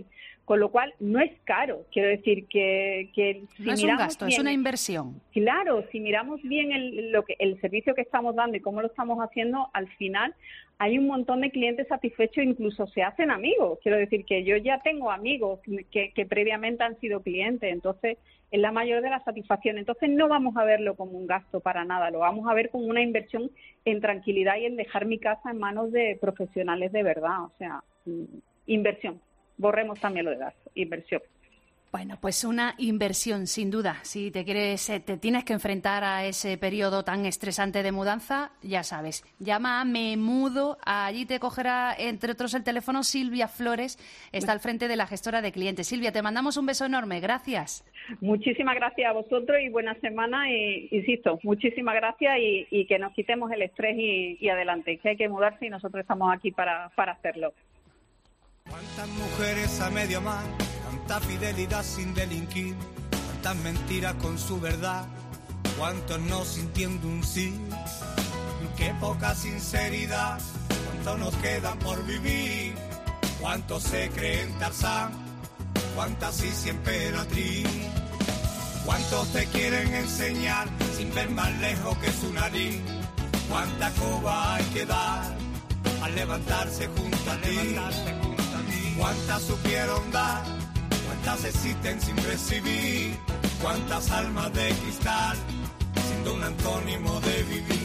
con lo cual no es caro. Quiero decir que si no es un gasto, es una inversión. Claro, si miramos bien el servicio que estamos dando y cómo lo estamos haciendo, al final hay un montón de clientes satisfechos, incluso se hacen amigos. Quiero decir que yo ya tengo amigos que previamente han sido clientes, entonces es la mayor de las satisfacciones. Entonces no vamos a verlo como un gasto para nada, lo vamos a ver como una inversión en tranquilidad y en dejar mi casa en manos de profesionales de verdad. O sea, inversión. Borremos también lo de gasto, inversión. Bueno, pues una inversión, sin duda. Si te tienes que enfrentar a ese periodo tan estresante de mudanza, ya sabes, llama a Me Mudo, allí te cogerá, entre otros, el teléfono Silvia Flores, está al frente de la gestora de clientes. Silvia, te mandamos un beso enorme, gracias. Muchísimas gracias a vosotros y buena semana, y insisto, muchísimas gracias y que nos quitemos el estrés y adelante, que hay que mudarse y nosotros estamos aquí para hacerlo. Cuántas mujeres a medio mar, cuánta fidelidad sin delinquir, cuántas mentiras con su verdad, cuántos no sintiendo un sí, qué poca sinceridad, cuántos nos quedan por vivir, cuántos se creen Tarzán, cuántas sí siempre emperatriz, cuántos te quieren enseñar sin ver más lejos que su nariz, cuánta coba hay que dar al levantarse junto a ti. Cuántas supieron dar, cuántas existen sin recibir, cuántas almas de cristal, siendo un antónimo de vivir.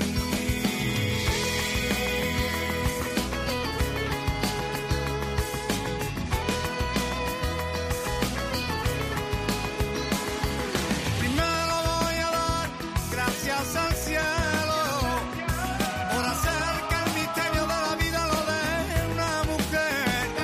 Primero voy a dar gracias al cielo por hacer que el misterio de la vida lo dé una mujer.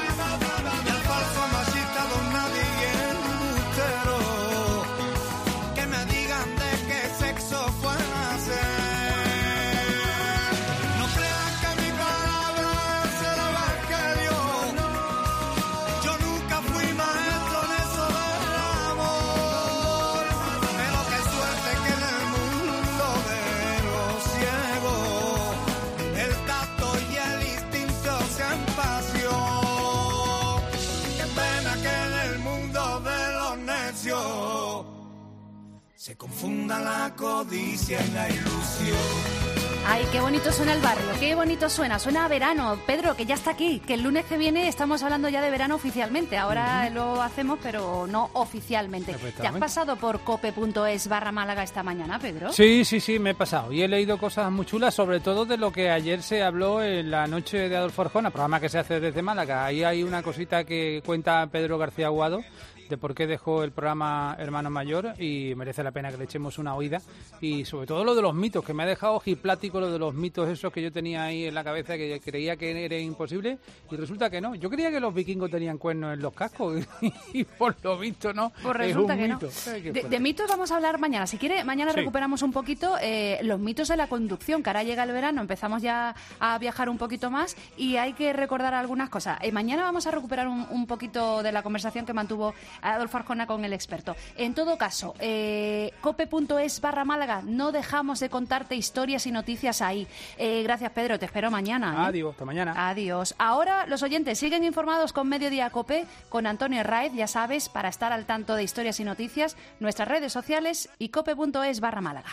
Se confunda la codicia y la ilusión. Ay, qué bonito suena el barrio, qué bonito suena a verano. Pedro, que ya está aquí, que el lunes que viene estamos hablando ya de verano oficialmente. Ahora lo hacemos, pero no oficialmente. ¿Te has pasado por cope.es/Málaga esta mañana, Pedro? Sí, me he pasado. Y he leído cosas muy chulas, sobre todo de lo que ayer se habló en la noche de Adolfo Arjona, programa que se hace desde Málaga. Ahí hay una cosita que cuenta Pedro García Aguado, de por qué dejó el programa Hermano Mayor, y merece la pena que le echemos una oída. Y sobre todo lo de los mitos, que me ha dejado ojiplático lo de los mitos esos que yo tenía ahí en la cabeza, que creía que era imposible, y resulta que no. Yo creía que los vikingos tenían cuernos en los cascos, y por lo visto no. Pues resulta es un que mito. No. De mitos vamos a hablar mañana. Si quiere, mañana recuperamos un poquito los mitos de la conducción, que ahora llega el verano, empezamos ya a viajar un poquito más y hay que recordar algunas cosas. Mañana vamos a recuperar un poquito de la conversación que mantuvo Adolfo Arjona con el experto. En todo caso, cope.es/Málaga, no dejamos de contarte historias y noticias ahí. Gracias, Pedro, te espero mañana. Adiós, hasta mañana. Adiós. Ahora los oyentes siguen informados con Mediodía Cope, con Antonio Herráez, ya sabes, para estar al tanto de historias y noticias, nuestras redes sociales y cope.es/Málaga.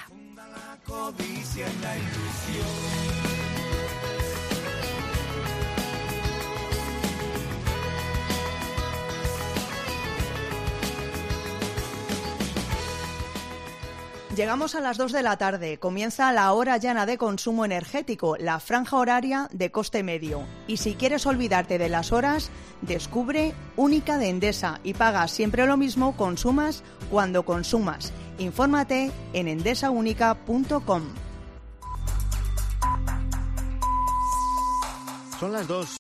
Llegamos a las 2 de la tarde. Comienza la hora llana de consumo energético, la franja horaria de coste medio. Y si quieres olvidarte de las horas, descubre Única de Endesa y paga siempre lo mismo, consumas cuando consumas. Infórmate en endesaunica.com. Son las 2.